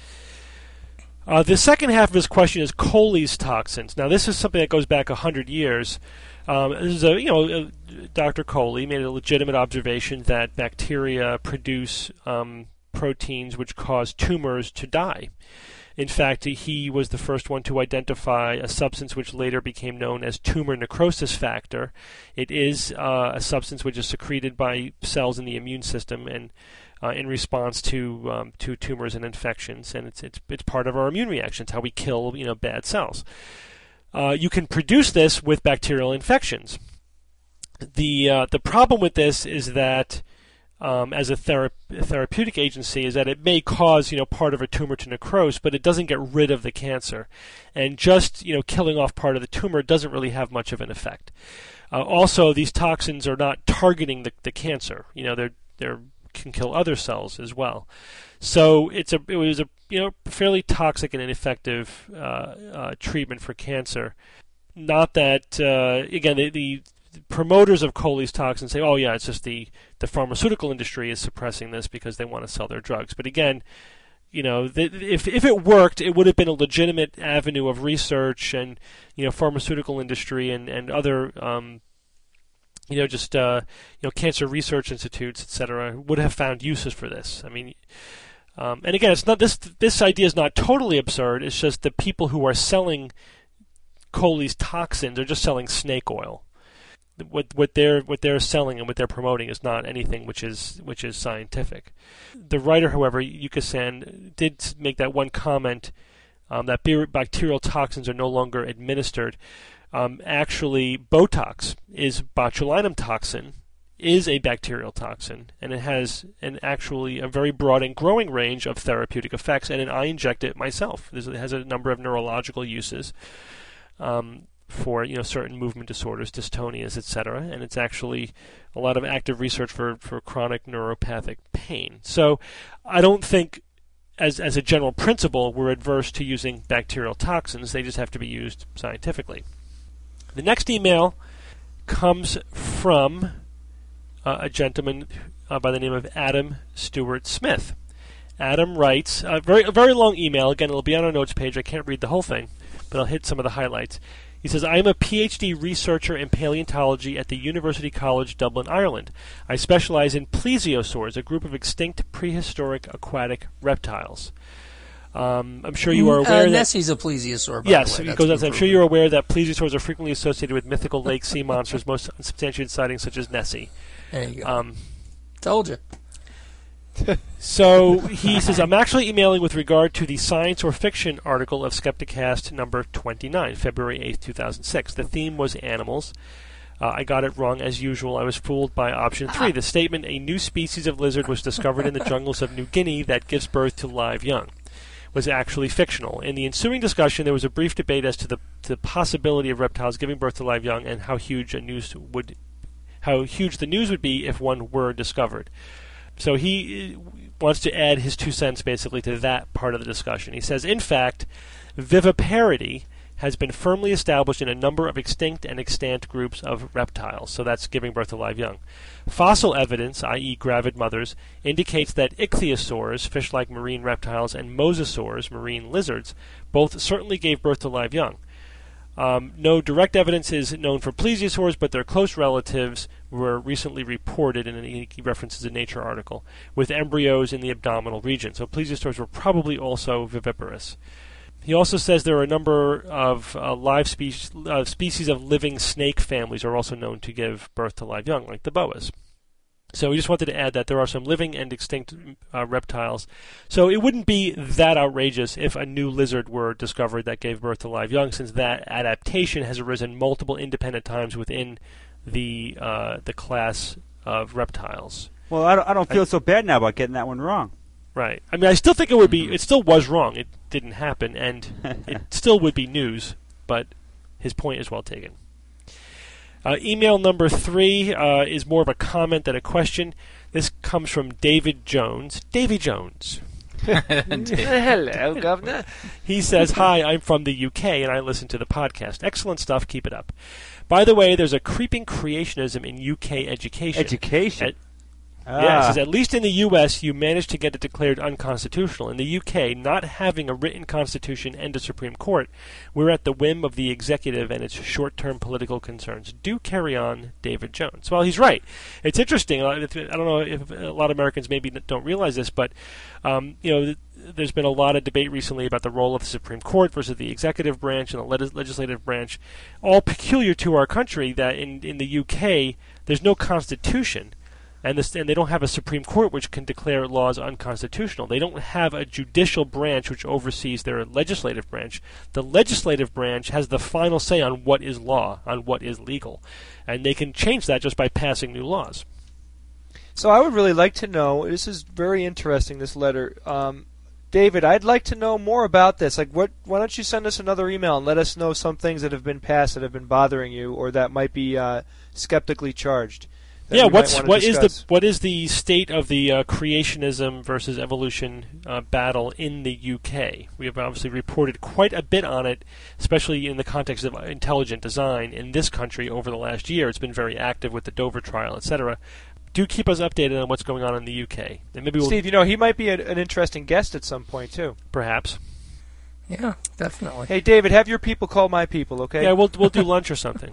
Uh, the second half of his question is Coley's toxins. Now, this is something that goes back a hundred years. Um, this is a, you know, uh, Doctor Coley made a legitimate observation that bacteria produce um, proteins which cause tumors to die. In fact, he was the first one to identify a substance which later became known as tumor necrosis factor. It is uh, a substance which is secreted by cells in the immune system and uh, in response to um, to tumors and infections, and it's it's it's part of our immune reaction. It's how we kill, you know, bad cells. Uh, you can produce this with bacterial infections. The uh, the problem with this is that Um, as a thera- therapeutic agency is that it may cause, you know, part of a tumor to necrose, but it doesn't get rid of the cancer. And just, you know, killing off part of the tumor doesn't really have much of an effect. Uh, also, these toxins are not targeting the, the cancer. You know, they're they're can kill other cells as well. So it's a it was a you know fairly toxic and ineffective uh, uh, treatment for cancer. Not that uh, again the, the promoters of Coley's toxins say, oh yeah, it's just the, the pharmaceutical industry is suppressing this because they want to sell their drugs. But again, you know, th- if if it worked, it would have been a legitimate avenue of research, and you know, pharmaceutical industry and and other um, you know just uh, you know cancer research institutes, et cetera, would have found uses for this. I mean. Um, and again, it's not this. This idea is not totally absurd. It's just the people who are selling Coley's toxins are just selling snake oil. What what they're what they're selling and what they're promoting is not anything which is which is scientific. The writer, however, Yuka-san, did make that one comment um, that bacterial toxins are no longer administered. Um, actually, Botox is botulinum toxin, is a bacterial toxin, and it has an actually a very broad and growing range of therapeutic effects. And I inject it myself. There's, it has a number of neurological uses. Um, for you know certain movement disorders, dystonias, et cetera, and it's actually a lot of active research for, for chronic neuropathic pain. So I don't think, as as a general principle, we're adverse to using bacterial toxins. They just have to be used scientifically. The next email comes from uh, a gentleman uh, by the name of Adam Stewart Smith. Adam writes a very a very long email. Again, it'll be on our notes page. I can't read the whole thing, but I'll hit some of the highlights. He says, I am a PhD researcher in paleontology at the University College Dublin, Ireland. I specialize in plesiosaurs, a group of extinct prehistoric aquatic reptiles. Um, I'm sure you are aware uh, that... Nessie's a plesiosaur, by yes, the way. it goes on to say, I'm sure you're aware that plesiosaurs are frequently associated with mythical lake sea monsters, most unsubstantiated sightings such as Nessie. There you go. Um, Told you. So he says, I'm actually emailing with regard to the Science or Fiction article of Skepticast number twenty-nine, February eighth, two thousand six. The theme was animals. Uh, I got it wrong as usual. I was fooled by option three. The statement, a new species of lizard was discovered in the jungles of New Guinea that gives birth to live young, was actually fictional. In the ensuing discussion, there was a brief debate as to the, to the possibility of reptiles giving birth to live young and how huge a news would, how huge the news would be if one were discovered. So he wants to add his two cents basically to that part of the discussion. He says, in fact, viviparity has been firmly established in a number of extinct and extant groups of reptiles. So that's giving birth to live young. Fossil evidence, that is gravid mothers, indicates that ichthyosaurs, fish-like marine reptiles, and mosasaurs, marine lizards, both certainly gave birth to live young. Um, no direct evidence is known for plesiosaurs, but their close relatives were recently reported, and he references a Nature article, with embryos in the abdominal region. So plesiosaurs were probably also viviparous. He also says there are a number of uh, live species, uh, species of living snake families are also known to give birth to live young, like the boas. So we just wanted to add that there are some living and extinct uh, reptiles. So it wouldn't be that outrageous if a new lizard were discovered that gave birth to live young, since that adaptation has arisen multiple independent times within the uh, the class of reptiles. Well, I don't, I don't feel I, so bad now about getting that one wrong. Right. I mean, I still think it would be. It still was wrong. It didn't happen, and it still would be news. But his point is well taken. Uh, email number three uh, is more of a comment than a question. This comes from David Jones. Davy Jones. Hello, Governor. He says, hi, I'm from the U K, and I listen to the podcast. Excellent stuff. Keep it up. By the way, there's a creeping creationism in U K education. Education? At, ah. Yeah, it says, at least in the U S, you managed to get it declared unconstitutional. In the U K, not having a written constitution and a Supreme Court, we're at the whim of the executive and its short-term political concerns. Do carry on, David Jones. Well, he's right. It's interesting. I don't know if a lot of Americans maybe don't realize this, but um, you know, there's been a lot of debate recently about the role of the Supreme Court versus the executive branch and the leg- legislative branch, all peculiar to our country, that in, in the U K, there's no constitution. And, this, and they don't have a Supreme Court which can declare laws unconstitutional. They don't have a judicial branch which oversees their legislative branch. The legislative branch has the final say on what is law, on what is legal. And they can change that just by passing new laws. So I would really like to know, this is very interesting, this letter. Um, David, I'd like to know more about this. Like, what? Why don't you send us another email and let us know some things that have been passed that have been bothering you or that might be uh, skeptically charged. Yeah, what's what is the what is the state of the uh, creationism versus evolution uh, battle in the U K? We have obviously reported quite a bit on it, especially in the context of intelligent design in this country over the last year. It's been very active with the Dover trial, et cetera. Do keep us updated on what's going on in the U K. And maybe we'll Steve, you know, he might be a, an interesting guest at some point too. Perhaps. Yeah, definitely. Hey, David, have your people call my people, okay? Yeah, we'll we'll do lunch or something.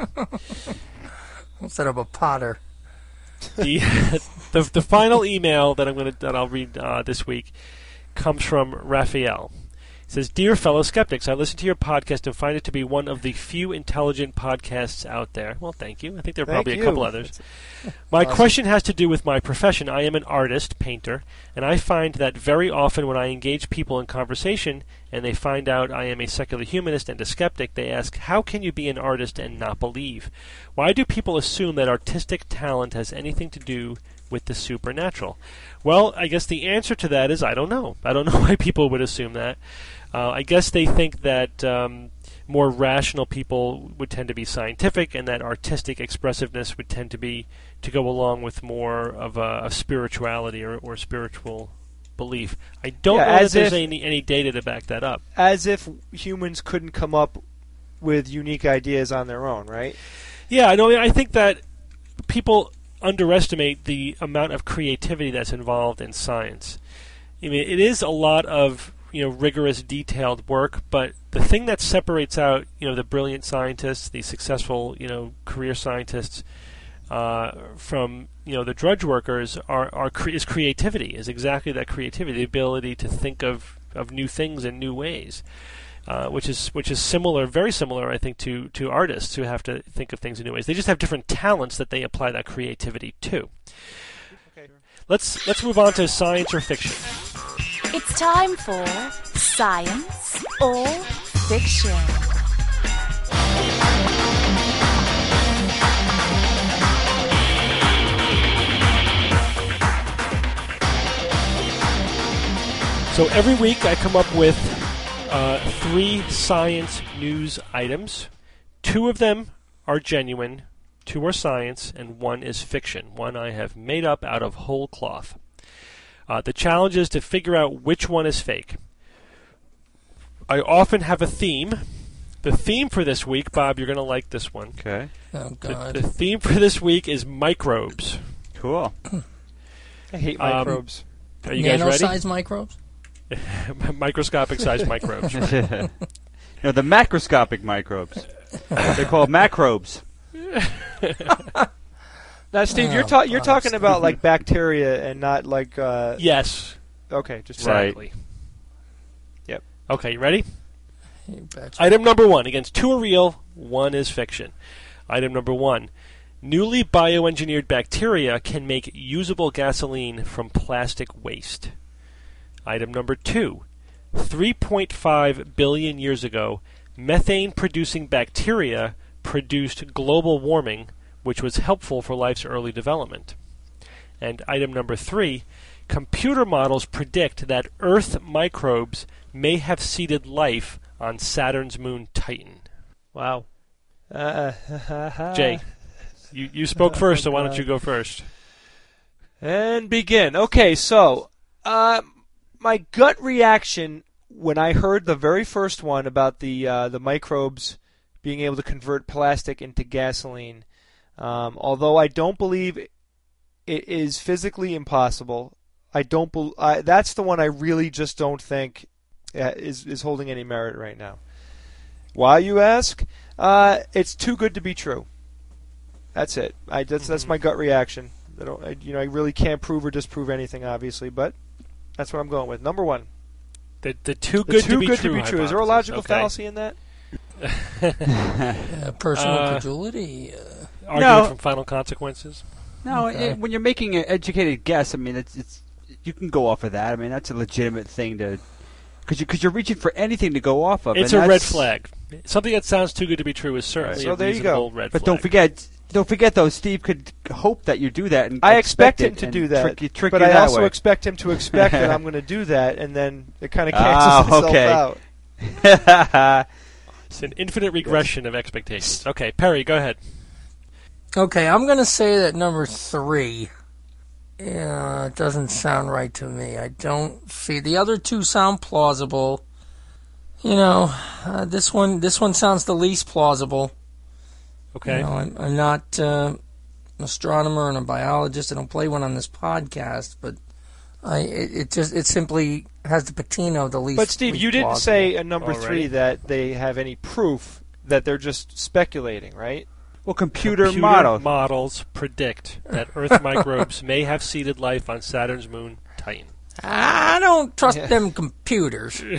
We'll set up a Potter. The, the the final email that I'm gonna that I'll read uh, this week comes from Raphael. It says, Dear fellow skeptics, I listen to your podcast and find it to be one of the few intelligent podcasts out there. Well, thank you. I think there are Thank probably you. a couple others. My awesome. question has to do with my profession. I am an artist, painter, and I find that very often when I engage people in conversation and they find out I am a secular humanist and a skeptic, they ask, how can you be an artist and not believe? Why do people assume that artistic talent has anything to do with the supernatural? Well, I guess the answer to that is I don't know. I don't know why people would assume that. Uh, I guess they think that um, more rational people would tend to be scientific, and that artistic expressiveness would tend to be to go along with more of a, a spirituality or, or spiritual belief. I don't Yeah, know that as there's if- any, any data to back that up. As if humans couldn't come up with unique ideas on their own, right? Yeah, I know. I think that people underestimate the amount of creativity that's involved in science. I mean, it is a lot of you know rigorous, detailed work, but the thing that separates out you know the brilliant scientists, the successful you know career scientists uh, from you know the drudge workers are, are cre- is creativity. Is exactly that creativity, the ability to think of, of new things in new ways. Uh, which is which is similar, very similar, I think, to, to artists who have to think of things in new ways. They just have different talents that they apply that creativity to. Okay. Let's let's move on to science or fiction. It's time for Science or Fiction. So every week I come up with uh, three science news items. Two of them are genuine, two are science, and one is fiction. One I have made up out of whole cloth. Uh, the challenge is to figure out which one is fake. I often have a theme. The theme for this week, Bob, you're going to like this one. Okay. Oh, The, God. the theme for this week is microbes. Cool. I hate Um, microbes. Are you guys ready? Nano-sized microbes? Microscopic sized microbes. Right? No, the macroscopic microbes. They're called macrobes. Now, Steve, you're Oh, ta- you're God, talking Steve. about like bacteria and not like. Uh, Yes, Okay, just Right. exactly. Yep. Okay, you ready? You betcha. Item number one. Against two are real, one is fiction. Item number one. Newly bioengineered bacteria can make usable gasoline from plastic waste. Item number two. three point five billion years ago, methane-producing bacteria produced global warming, which was helpful for life's early development. And item number three. Computer models predict that Earth microbes may have seeded life on Saturn's moon Titan. Wow. Uh, Jay, you, you spoke first, so why don't God. you go first? And begin. Okay, so uh, my gut reaction when I heard the very first one about the uh, the microbes being able to convert plastic into gasoline, um, although I don't believe it is physically impossible, I don't. Be- I, that's the one I really just don't think uh, is is holding any merit right now. Why, you ask? Uh, it's too good to be true. That's it. I, that's that's my gut reaction. I don't, I, you know, I really can't prove or disprove anything, obviously, but that's what I'm going with. Number one. The the too The good too to be good true. to be true. Is there a hypothesis. logical Okay. fallacy in that? Uh, personal Uh, credulity. Uh, Argument No. from Final Consequences. No, Okay. it, when you're making an educated guess, I mean, it's, it's you can go off of that. I mean, that's a legitimate thing to, because you, cause you're reaching for anything to go off of. It's and a red that's- flag. Something that sounds too good to be true is certainly Right. So a there you go. reasonable red But flag. don't forget, don't forget though. Steve could hope that you do that, and I expect him it to and do that, Trick you, trick but you I that also way. expect him to expect that I'm going to do that, and then it kind of Ah, cancels okay. itself out. It's an infinite regression of expectations. Okay, Perry, go ahead. Okay, I'm going to say that number three. Yeah, it doesn't sound right to me. I don't see the other two sound plausible. You know, uh, this one this one sounds the least plausible. Okay. You know, I'm, I'm not uh, an astronomer and a biologist. I don't play one on this podcast, but I it, it just it simply has the patina of the least. But Steve, least you didn't plausible. say at number Alrighty. three that they have any proof that they're just speculating, right? well, computer, Computer model. models predict that Earth microbes may have seeded life on Saturn's moon Titan. I don't trust Yeah. them computers.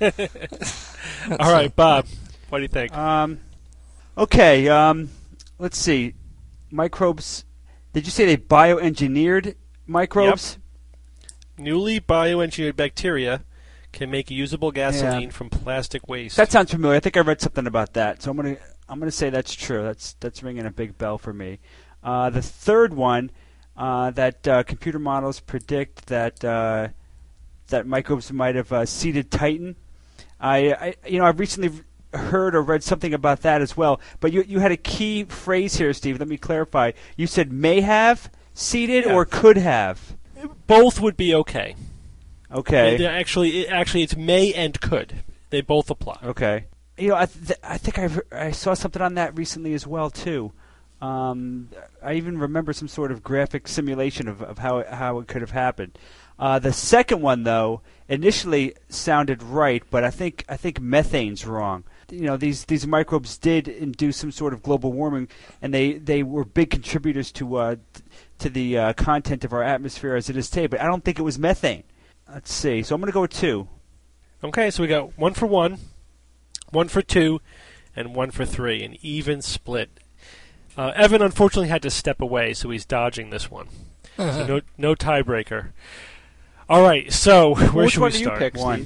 All right, Bob, what do you think? Um, okay, um, let's see. Microbes. Did you say they bioengineered microbes? Yep. Newly bioengineered bacteria can make usable gasoline Yeah. from plastic waste. That sounds familiar. I think I read something about that. So I'm gonna I'm gonna say that's true. That's that's ringing a big bell for me. Uh, the third one, uh, that uh, computer models predict that uh, that microbes might have uh, seeded Titan. I, I you know I've recently heard or read something about that as well. But you you had a key phrase here, Steve. Let me clarify. You said may have seeded Yeah. or could have. Both would be okay. Okay. They- Actually, it, actually, it's may and could. They both apply. Okay. You know, I, th- I think I I saw something on that recently as well too. Um, I even remember some sort of graphic simulation of, of how it, how it could have happened. Uh, the second one, though, initially sounded right, but I think I think methane's wrong. You know, these these microbes did induce some sort of global warming, and they, they were big contributors to uh, t- to the uh, content of our atmosphere as it is today. But I don't think it was methane. Let's see. So I'm going to go with two. Okay, so we got one for one, one for two, and one for three, an even split. Uh, Evan unfortunately had to step away, so he's dodging this one. So no, no tiebreaker. All right, so where Which should one we do start? you pick, One.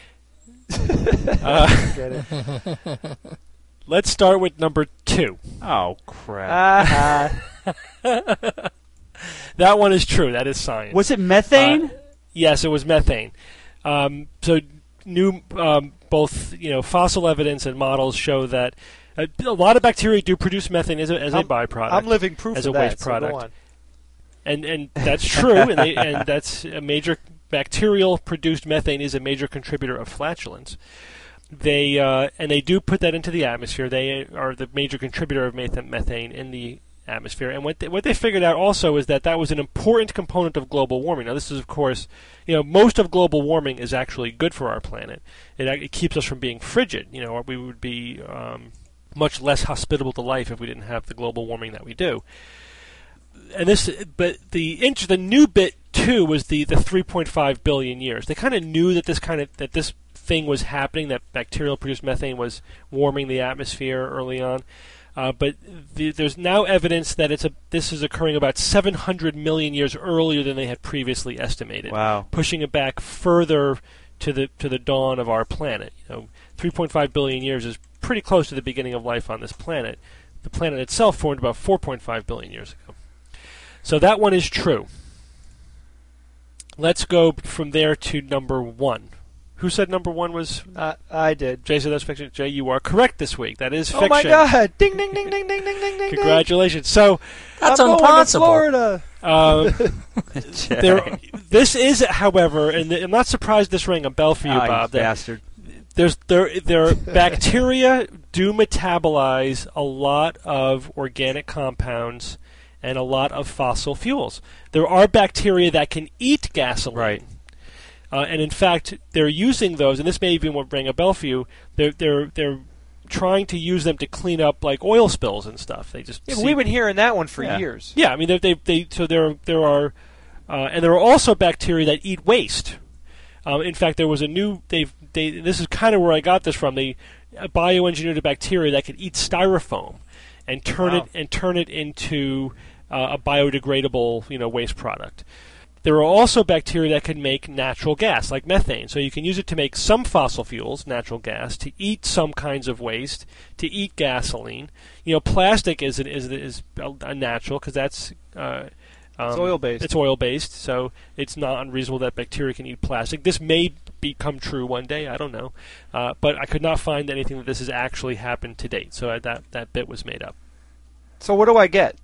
Steve? Uh, Get it. let's start with number two. Oh crap! Ah, That one is true. That is science. Was it methane? Uh, Yes, it was methane. Um, so new, um, both you know, fossil evidence and models show that uh, a lot of bacteria do produce methane as a, as a I'm- byproduct. I'm living proof as of a that. waste so go product. on. and and that's true, and, they, and that's a major bacterial produced methane is a major contributor of flatulence. They uh, and they do put that into the atmosphere. They are the major contributor of meth- methane in the atmosphere. And what they, what they figured out also is that that was an important component of global warming. Now, this is, of course, you know, most of global warming is actually good for our planet. It, it keeps us from being frigid. You know, we would be um, much less hospitable to life if we didn't have the global warming that we do. And this, but the inch, the new bit too was the the three point five billion years. They kind of knew that this kind of that this thing was happening, that bacterial produced methane was warming the atmosphere early on. Uh, but the, there's now evidence that it's a this is occurring about seven hundred million years earlier than they had previously estimated. Wow. Pushing it back further to the to the dawn of our planet. You know, three point five billion years is pretty close to the beginning of life on this planet. The planet itself formed about four point five billion years ago. So that one is true. Let's go from there to number one. Who said number one was? Uh, I did. Jay said that's fiction. Jay, you are correct this week. That is Oh fiction. my God! Ding ding ding ding ding ding ding ding. Congratulations. So That's I'm going to impossible. Florida. um, there, this is, however, and I'm not surprised this rang a bell for you, Ah, you Bob. That bastard. there's there there bacteria do metabolize a lot of organic compounds and a lot of fossil fuels. There are bacteria that can eat gasoline. Right. Uh, and in fact, they're using those, and this may even ring a bell for you. They're they're they're trying to use them to clean up like oil spills and stuff. They just Yeah, see- we've been hearing that one for Yeah. years. yeah. I mean, they they, they so there there are, uh, and there are also bacteria that eat waste. Um, in fact, there was a new they've they this is kind of where I got this from. They uh, bioengineered a bacteria that could eat styrofoam and turn Wow. it and turn it into uh, a biodegradable you know waste product. There are also bacteria that can make natural gas, like methane. So you can use it to make some fossil fuels, natural gas, to eat some kinds of waste, to eat gasoline. You know, plastic is an, is is a natural because that's uh, um, It's oil-based. It's oil based, so it's not unreasonable that bacteria can eat plastic. This may become true one day. I don't know, uh, but I could not find anything that this has actually happened to date. So that that bit was made up. So what do I get?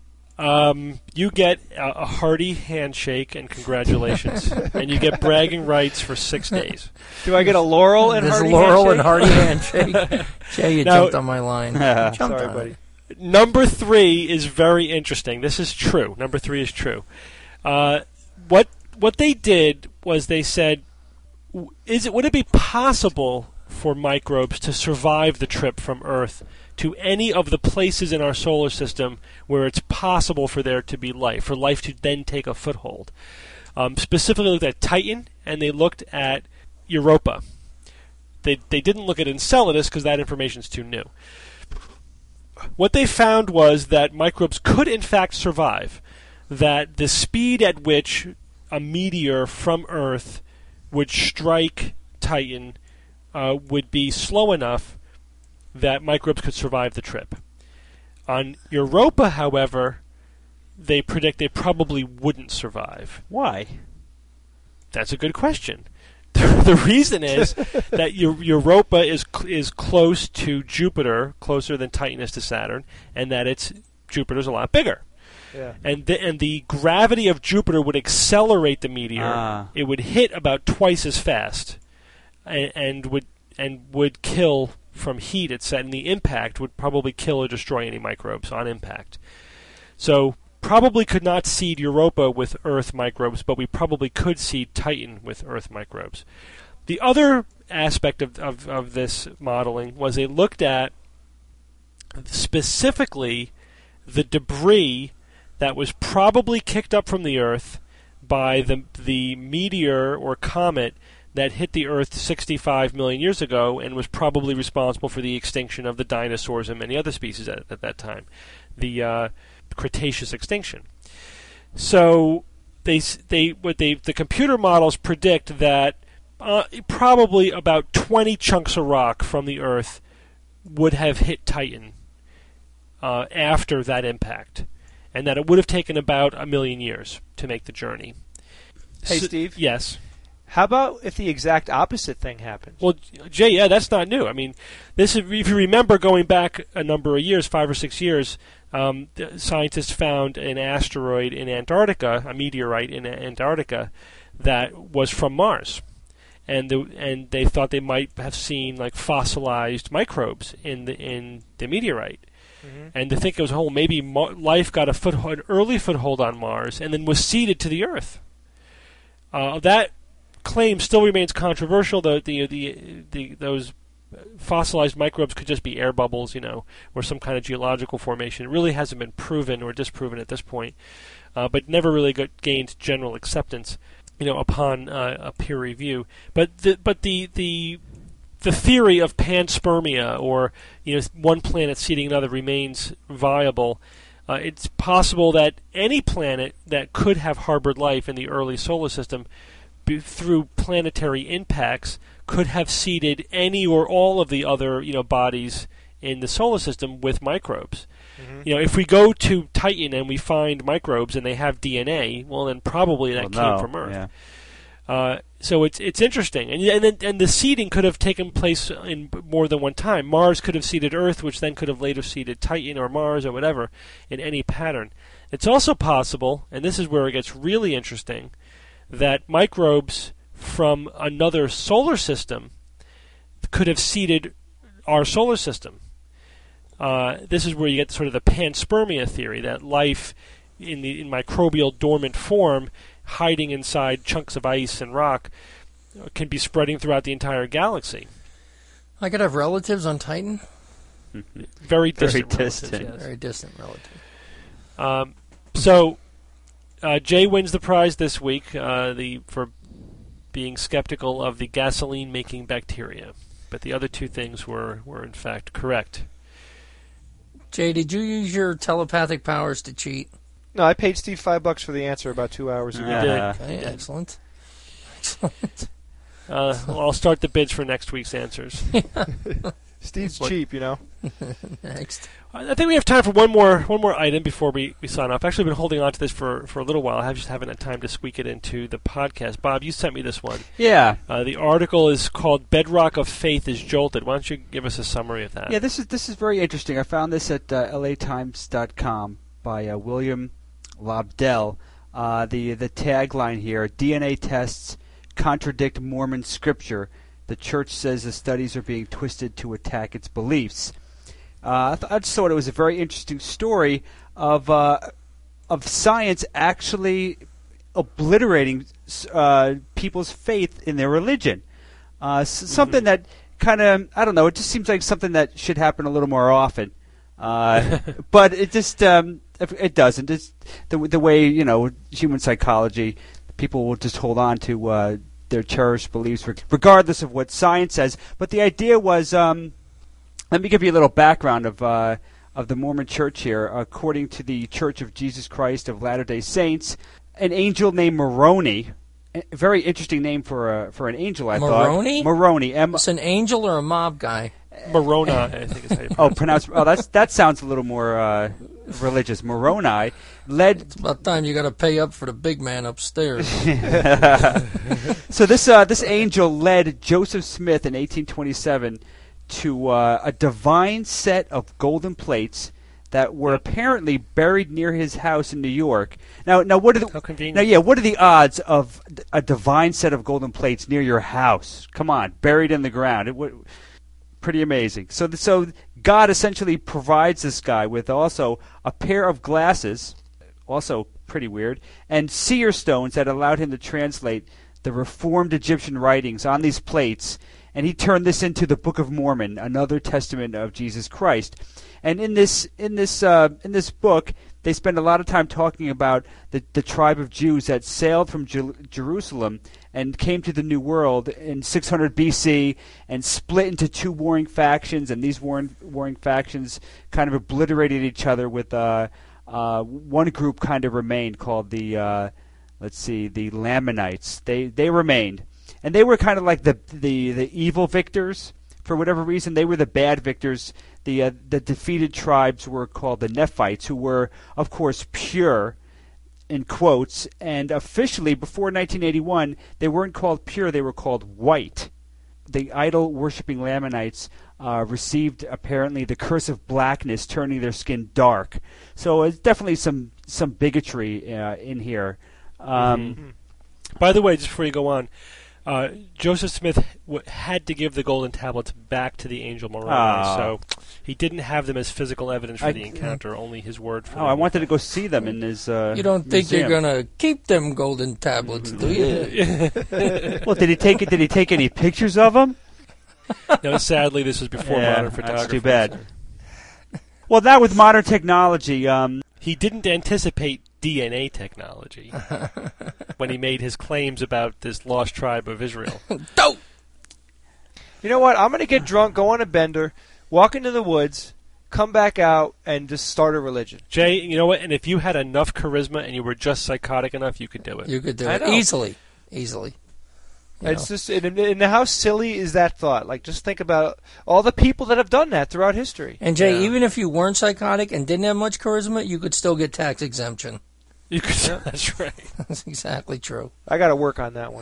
Um, you get a, a hearty handshake and congratulations, and you get bragging rights for six days. Do I get a Laurel and This Hardy Laurel and handshake? Hardy handshake. Jay, you Now- jumped on my line. You jumped Sorry, on buddy. it. Number three is very interesting. This is true. Number three is true. Uh, what what they did was they said, w- is it would it be possible for microbes to survive the trip from Earth to any of the places in our solar system where it's possible for there to be life, for life to then take a foothold? Um, specifically looked at Titan, and they looked at Europa. they they didn't look at Enceladus because that information is too new. What they found was that microbes could in fact survive, that the speed at which a meteor from Earth would strike Titan uh, would be slow enough that microbes could survive the trip. On Europa, however, they predict they probably wouldn't survive. Why? That's a good question. The reason is that Europa is is close to Jupiter, closer than Titan is to Saturn, and that it's Jupiter's a lot bigger. Yeah. And the, and the gravity of Jupiter would accelerate the meteor. Ah. It would hit about twice as fast, and, and would and would kill from heat. It's and the impact would probably kill or destroy any microbes on impact. So probably could not seed Europa with Earth microbes, but we probably could seed Titan with Earth microbes. The other aspect of, of, of this modeling was they looked at specifically the debris that was probably kicked up from the Earth by the the meteor or comet that hit the Earth sixty-five million years ago and was probably responsible for the extinction of the dinosaurs and many other species at, at that time. The uh, Cretaceous extinction. So they they what they the computer models predict that uh, probably about twenty chunks of rock from the Earth would have hit Titan uh, after that impact, and that it would have taken about a million years to make the journey. Hey, So- Steve. Yes. How about if the exact opposite thing happens? Well, Jay, yeah, that's not new. I mean, this is, if you remember going back a number of years, five or six years, um, the scientists found an asteroid in Antarctica, a meteorite in Antarctica, that was from Mars, and the, and they thought they might have seen like fossilized microbes in the in the meteorite, Mhm. and to think it was whole maybe mo- life got a foothold, an early foothold on Mars, and then was seeded to the Earth. Uh, that claim still remains controversial. The, the the the those fossilized microbes could just be air bubbles, you know, or some kind of geological formation. It really hasn't been proven or disproven at this point, uh, but never really got gained general acceptance, you know, upon uh, a peer review. But the but the the the theory of panspermia, or you know, one planet seeding another, remains viable. Uh, it's possible that any planet that could have harbored life in the early solar system be- through planetary impacts could have seeded any or all of the other, you know, bodies in the solar system with microbes. Mhm. You know, if we go to Titan and we find microbes and they have D N A, well, then probably that Well, came no, from Earth. yeah. Uh, so it's it's interesting, and and then, and the seeding could have taken place in more than one time. Mars could have seeded Earth, which then could have later seeded Titan or Mars or whatever in any pattern. It's also possible, and this is where it gets really interesting, that microbes from another solar system could have seeded our solar system. Uh, this is where you get sort of the panspermia theory, that life in the in microbial dormant form, hiding inside chunks of ice and rock, uh, can be spreading throughout the entire galaxy. I could have relatives on Titan. Very Very distant. relatives, distant. yes. Very distant relative. Um, so uh, Jay wins the prize this week uh, the for being skeptical of the gasoline-making bacteria. But the other two things were, were in fact correct. Jay, did you use your telepathic powers to cheat? No, I paid Steve five bucks for the answer about two hours ago. Uh, Okay, excellent. Excellent. Uh, well, I'll start the bids for next week's answers. Steve's What- cheap, you know. Next. I think we have time for one more one more item before we, we sign off. Actually, I've been holding on to this for, for a little while. I just haven't had time to squeak it into the podcast. Bob, you sent me this one. Yeah. Uh, the article is called "Bedrock of Faith is Jolted." Why don't you give us a summary of that? Yeah, this is this is very interesting. I found this at uh, L A Times dot com by uh, William Lobdell. Uh, the the tagline here: D N A tests contradict Mormon scripture. The church says the studies are being twisted to attack its beliefs. Uh, I, th- I just thought it was a very interesting story of uh, of science actually obliterating uh, people's faith in their religion. Uh, s- something that kind of, I don't know, it just seems like something that should happen a little more often. Uh, but it just, um, if- it doesn't. It's the, the way, you know, human psychology, people will just hold on to uh, their cherished beliefs, regardless of what science says. But the idea was, um, let me give you a little background of uh, of the Mormon Church here. According to the Church of Jesus Christ of Latter-day Saints, an angel named Moroni, a very interesting name for a, for an angel, I Moroni? thought. Moroni? M- It's an angel or a mob guy? Moroni, I think is how you oh, pronounce pronounce. Oh, that's that sounds a little more uh, religious. Moroni led. It's about time you got to pay up for the big man upstairs. So this uh, this angel led Joseph Smith in eighteen twenty-seven to uh, a divine set of golden plates that were apparently buried near his house in New York. Now, now what are the How convenient. now? Yeah, what are the odds of a divine set of golden plates near your house? Come on, buried in the ground. It would. Pretty amazing. So, so God essentially provides this guy with also a pair of glasses, also pretty weird, and seer stones that allowed him to translate the reformed Egyptian writings on these plates, and he turned this into the Book of Mormon, another testament of Jesus Christ. And in this, in this, uh, in this book, they spend a lot of time talking about the, the tribe of Jews that sailed from Jer- Jerusalem and came to the New World in six hundred B C and split into two warring factions, and these warring, warring factions kind of obliterated each other with uh, uh, one group kind of remained called the, uh, let's see, the Lamanites. They they remained. And they were kind of like the, the, the evil victors. For whatever reason, they were the bad victors. The uh, the defeated tribes were called the Nephites, who were, of course, pure, in quotes. And officially, before nineteen eighty-one, they weren't called pure; they were called white. The idol-worshipping Lamanites uh, received apparently the curse of blackness, turning their skin dark. So it's definitely some some bigotry uh, in here. Um, Mm-hmm. By the way, just before you go on, uh, Joseph Smith w- had to give the golden tablets back to the angel Moroni, Oh. so he didn't have them as physical evidence for I- the encounter, only his word for oh, them. I wanted to go see them in his. Uh, You don't think museum. you're going to keep them golden tablets, do you? Well, did he take it? Did he take any pictures of them? No, sadly, this was before Yeah, modern photography. that's too bad. Well, now with modern technology, um, He didn't anticipate D N A technology when he made his claims about this lost tribe of Israel. Dope! You know what? I'm going to get drunk, go on a bender, walk into the woods, come back out, and just start a religion. Jay, you know what? And if you had enough charisma and you were just psychotic enough, you could do it. You could do I it know. easily. Easily. You It's know. just, and, and how silly is that thought? Like, just think about all the people that have done that throughout history. And Jay, Yeah. even if you weren't psychotic and didn't have much charisma, you could still get tax exemption. You could. That's right. That's exactly true. I got to work on that one.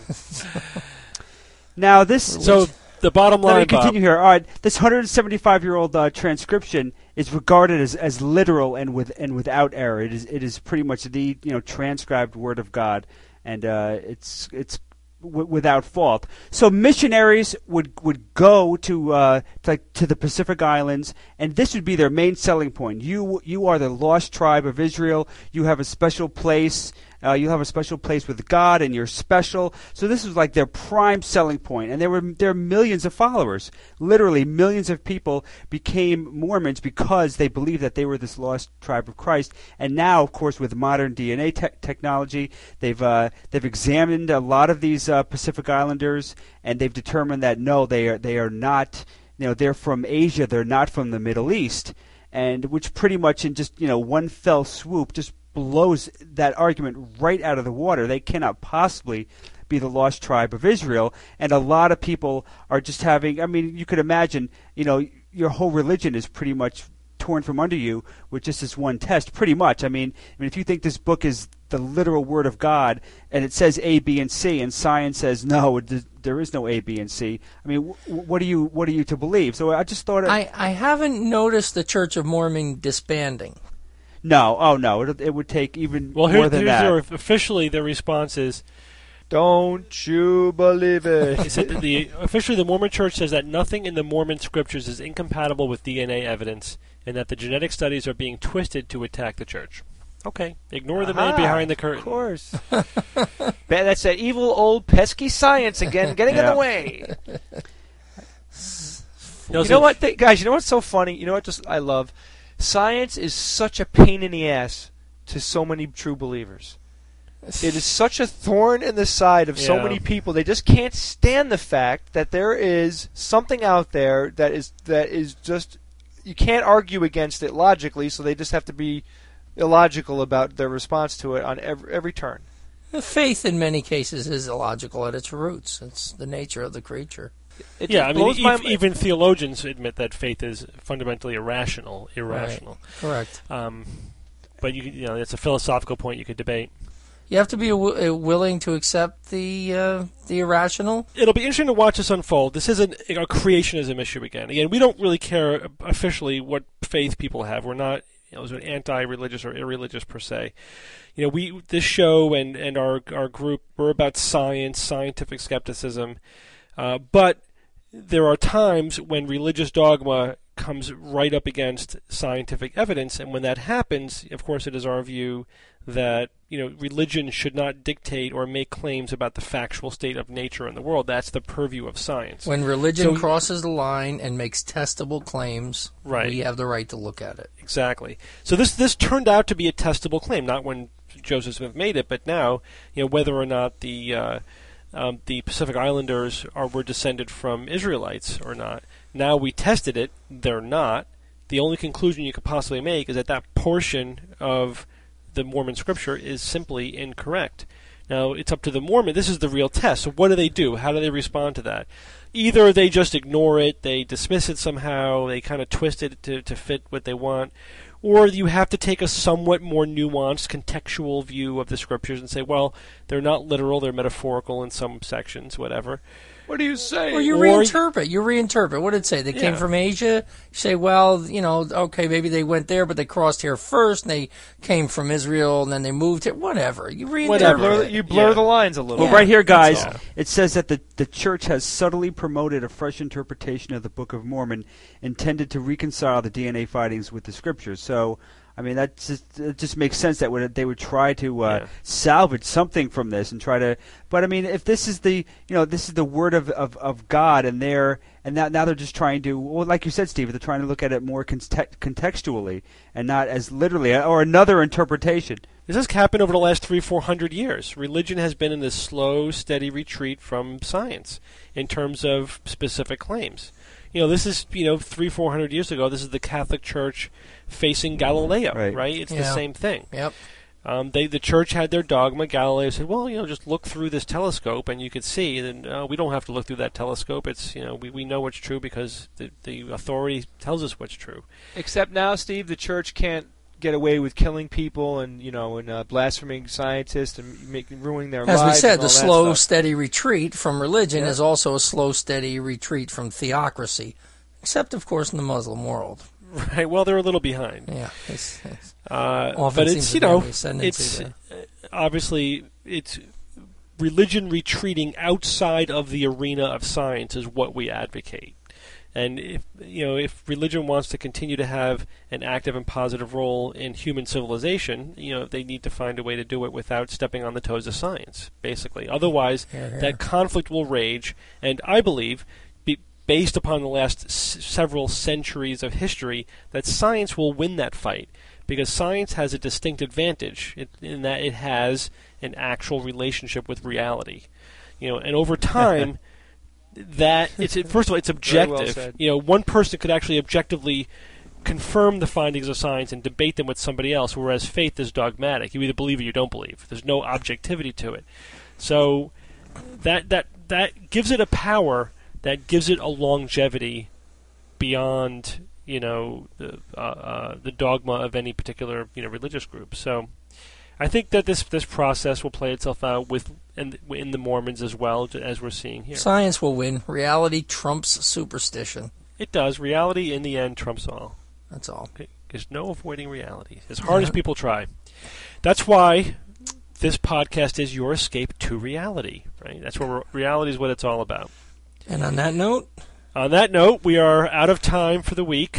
now this. So the bottom Let line, me continue Bob, here. All right, this one hundred seventy-five-year-old uh, transcription is regarded as, as literal and with and without error. It is it is pretty much the you know transcribed word of God, and uh, it's it's w- without fault. So missionaries would would go to uh, to, like, to the Pacific Islands, and this would be their main selling point. You you are the lost tribe of Israel. You have a special place. Uh, you have a special place with God, and you're special. So this was like their prime selling point, and there were there are millions of followers. Literally, millions of people became Mormons because they believed that they were this lost tribe of Christ. And now, of course, with modern D N A te- technology, they've uh, they've examined a lot of these uh, Pacific Islanders, and they've determined that no, they are they are not. You know, they're from Asia. They're not from the Middle East, and which pretty much in just you know one fell swoop just blows that argument right out of the water. They cannot possibly be the lost tribe of Israel, and a lot of people are just having, I mean, you could imagine, you know, your whole religion is pretty much torn from under you with just this one test, pretty much. I mean, I mean, if you think this book is the literal word of God, and it says A, B, and C, and science says no, it does, there is no A, B, and C. I mean, wh- what are you what are you to believe? So I just thought, it, I, I haven't noticed the Church of Mormon disbanding. no, oh no, it, it would take even well, more here, than here's that. their officially their response is. Don't you believe It it? said that the officially the Mormon Church says that nothing in the Mormon scriptures is incompatible with D N A evidence, and that the genetic studies are being twisted to attack the church. Okay, ignore the man Aha, behind the Of curtain. course. Ba- That's that evil old pesky science again, getting in Yeah. the way. No, You so- know what, th- guys? You know what's so funny? You know what? Just I love science is such a pain in the ass to so many true believers. It is such a thorn in the side of so Yeah. many people. They just can't stand the fact that there is something out there that is that is just you can't argue against it logically. So they just have to be illogical about their response to it on every every turn. Faith, in many cases, is illogical at its roots. It's the nature of the creature. It Yeah, just I mean, blows ev- my even theologians admit that faith is fundamentally irrational, irrational. Correct. Um, but you, you know, it's a philosophical point you could debate. You have to be w- uh, willing to accept the uh, the irrational. It'll be interesting to watch this unfold. This isn't a creationism issue again. Again, we don't really care officially what faith people have. We're not, you know, sort of anti-religious or irreligious per se. You know, we this show and, and our our group, we're about science, scientific skepticism. Uh, but there are times when religious dogma comes right up against scientific evidence, and when that happens, of course, it is our view that, you know, religion should not dictate or make claims about the factual state of nature in the world. That's the purview of science. When religion So- crosses the line and makes testable claims, Right. we have the right to look at it. Exactly. So this this turned out to be a testable claim, not when Joseph Smith made it, but now, you know, whether or not the uh, um, the Pacific Islanders are were descended from Israelites or not. Now we tested it; they're not. The only conclusion you could possibly make is that that portion of the Mormon scripture is simply incorrect. Now, it's up to the Mormon. This is the real test. So what do they do? How do they respond to that? Either they just ignore it, they dismiss it somehow, they kind of twist it to, to fit what they want, or you have to take a somewhat more nuanced, contextual view of the scriptures and say, well, they're not literal, they're metaphorical in some sections, whatever. What do you say? Or you Or- reinterpret. You reinterpret. What did it say? They came Yeah. from Asia. You say, well, you know, okay, maybe they went there, but they crossed here first, and they came from Israel, and then they moved here. Whatever. You reinterpret. Whatever. blur, it. you blur Yeah. the lines a little. Well, Yeah. right here, guys, all. it says that the, the church has subtly promoted a fresh interpretation of the Book of Mormon intended to reconcile the D N A findings with the scriptures. So, I mean, that just, it just makes sense that would, they would try to uh, Yeah. salvage something from this and try to. But I mean, if this is the you know this is the word of, of, of God, and they're and now now they're just trying to, well, like you said, Steve, they're trying to look at it more context, contextually and not as literally, or another interpretation. This has happened over the last three, four hundred years. Religion has been in this slow, steady retreat from science in terms of specific claims. You know, this is, you know, three, four hundred years ago, this is the Catholic Church facing Galileo, right? Right. It's the Yeah. same thing. Yep. Um, they, the church had their dogma. Galileo said, well, you know, just look through this telescope and you could see. And uh, we don't have to look through that telescope. It's, you know, we, we know what's true because the, the authority tells us what's true. Except now, Steve, the church can't get away with killing people and you know and uh, blaspheming scientists and making ruining their As we lives. said, and the all that slow, stuff. steady retreat from religion Yeah. is also a slow, steady retreat from theocracy, except, of course, in the Muslim world. Right. Well, they're a little behind. Yeah. It's, it's Uh, often but seems it's, to you be know, the ascendancy it's there. uh, obviously it's religion retreating outside of the arena of science is what we advocate. And if you know, if religion wants to continue to have an active and positive role in human civilization, you know, they need to find a way to do it without stepping on the toes of science, basically. Otherwise, Here, here. that conflict will rage, and I believe, be, based upon the last s- several centuries of history, that science will win that fight, because science has a distinct advantage in, in that it has an actual relationship with reality. You know, and over time, that it's first of all, it's Very well objective. said. You know, one person could actually objectively confirm the findings of science and debate them with somebody else, whereas faith is dogmatic. You either believe or you don't believe. There's no objectivity to it. So that that that gives it a power that gives it a longevity beyond, you know, the uh, uh, the dogma of any particular, you know, religious group. So I think that this this process will play itself out with in, in the Mormons as well, as we're seeing here. Science will win. Reality trumps superstition. It does. Reality in the end trumps all. That's all. There's no avoiding reality, as hard as people try. That's why this podcast is your escape to reality. Right? That's what we're, reality is what it's all about. And on that note, On that note, we are out of time for the week.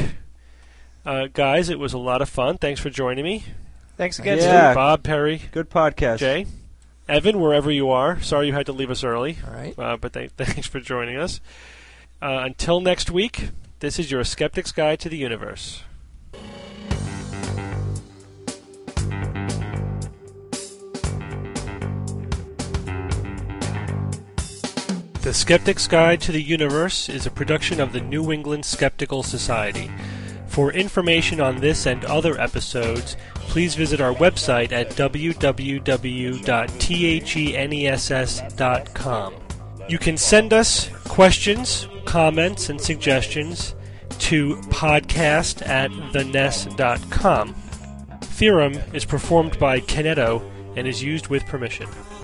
Uh, guys, it was a lot of fun. Thanks for joining me. Thanks again, Yeah. Steve. Bob, Perry, Good podcast. Jay, Evan, wherever you are. Sorry you had to leave us early, all right. uh, but th- thanks for joining us. Uh, until next week, this is your Skeptic's Guide to the Universe. The Skeptic's Guide to the Universe is a production of the New England Skeptical Society. For information on this and other episodes, please visit our website at w w w dot thenes dot com. You can send us questions, comments, and suggestions to podcast at the ness dot com. Theorem is performed by Kineto and is used with permission.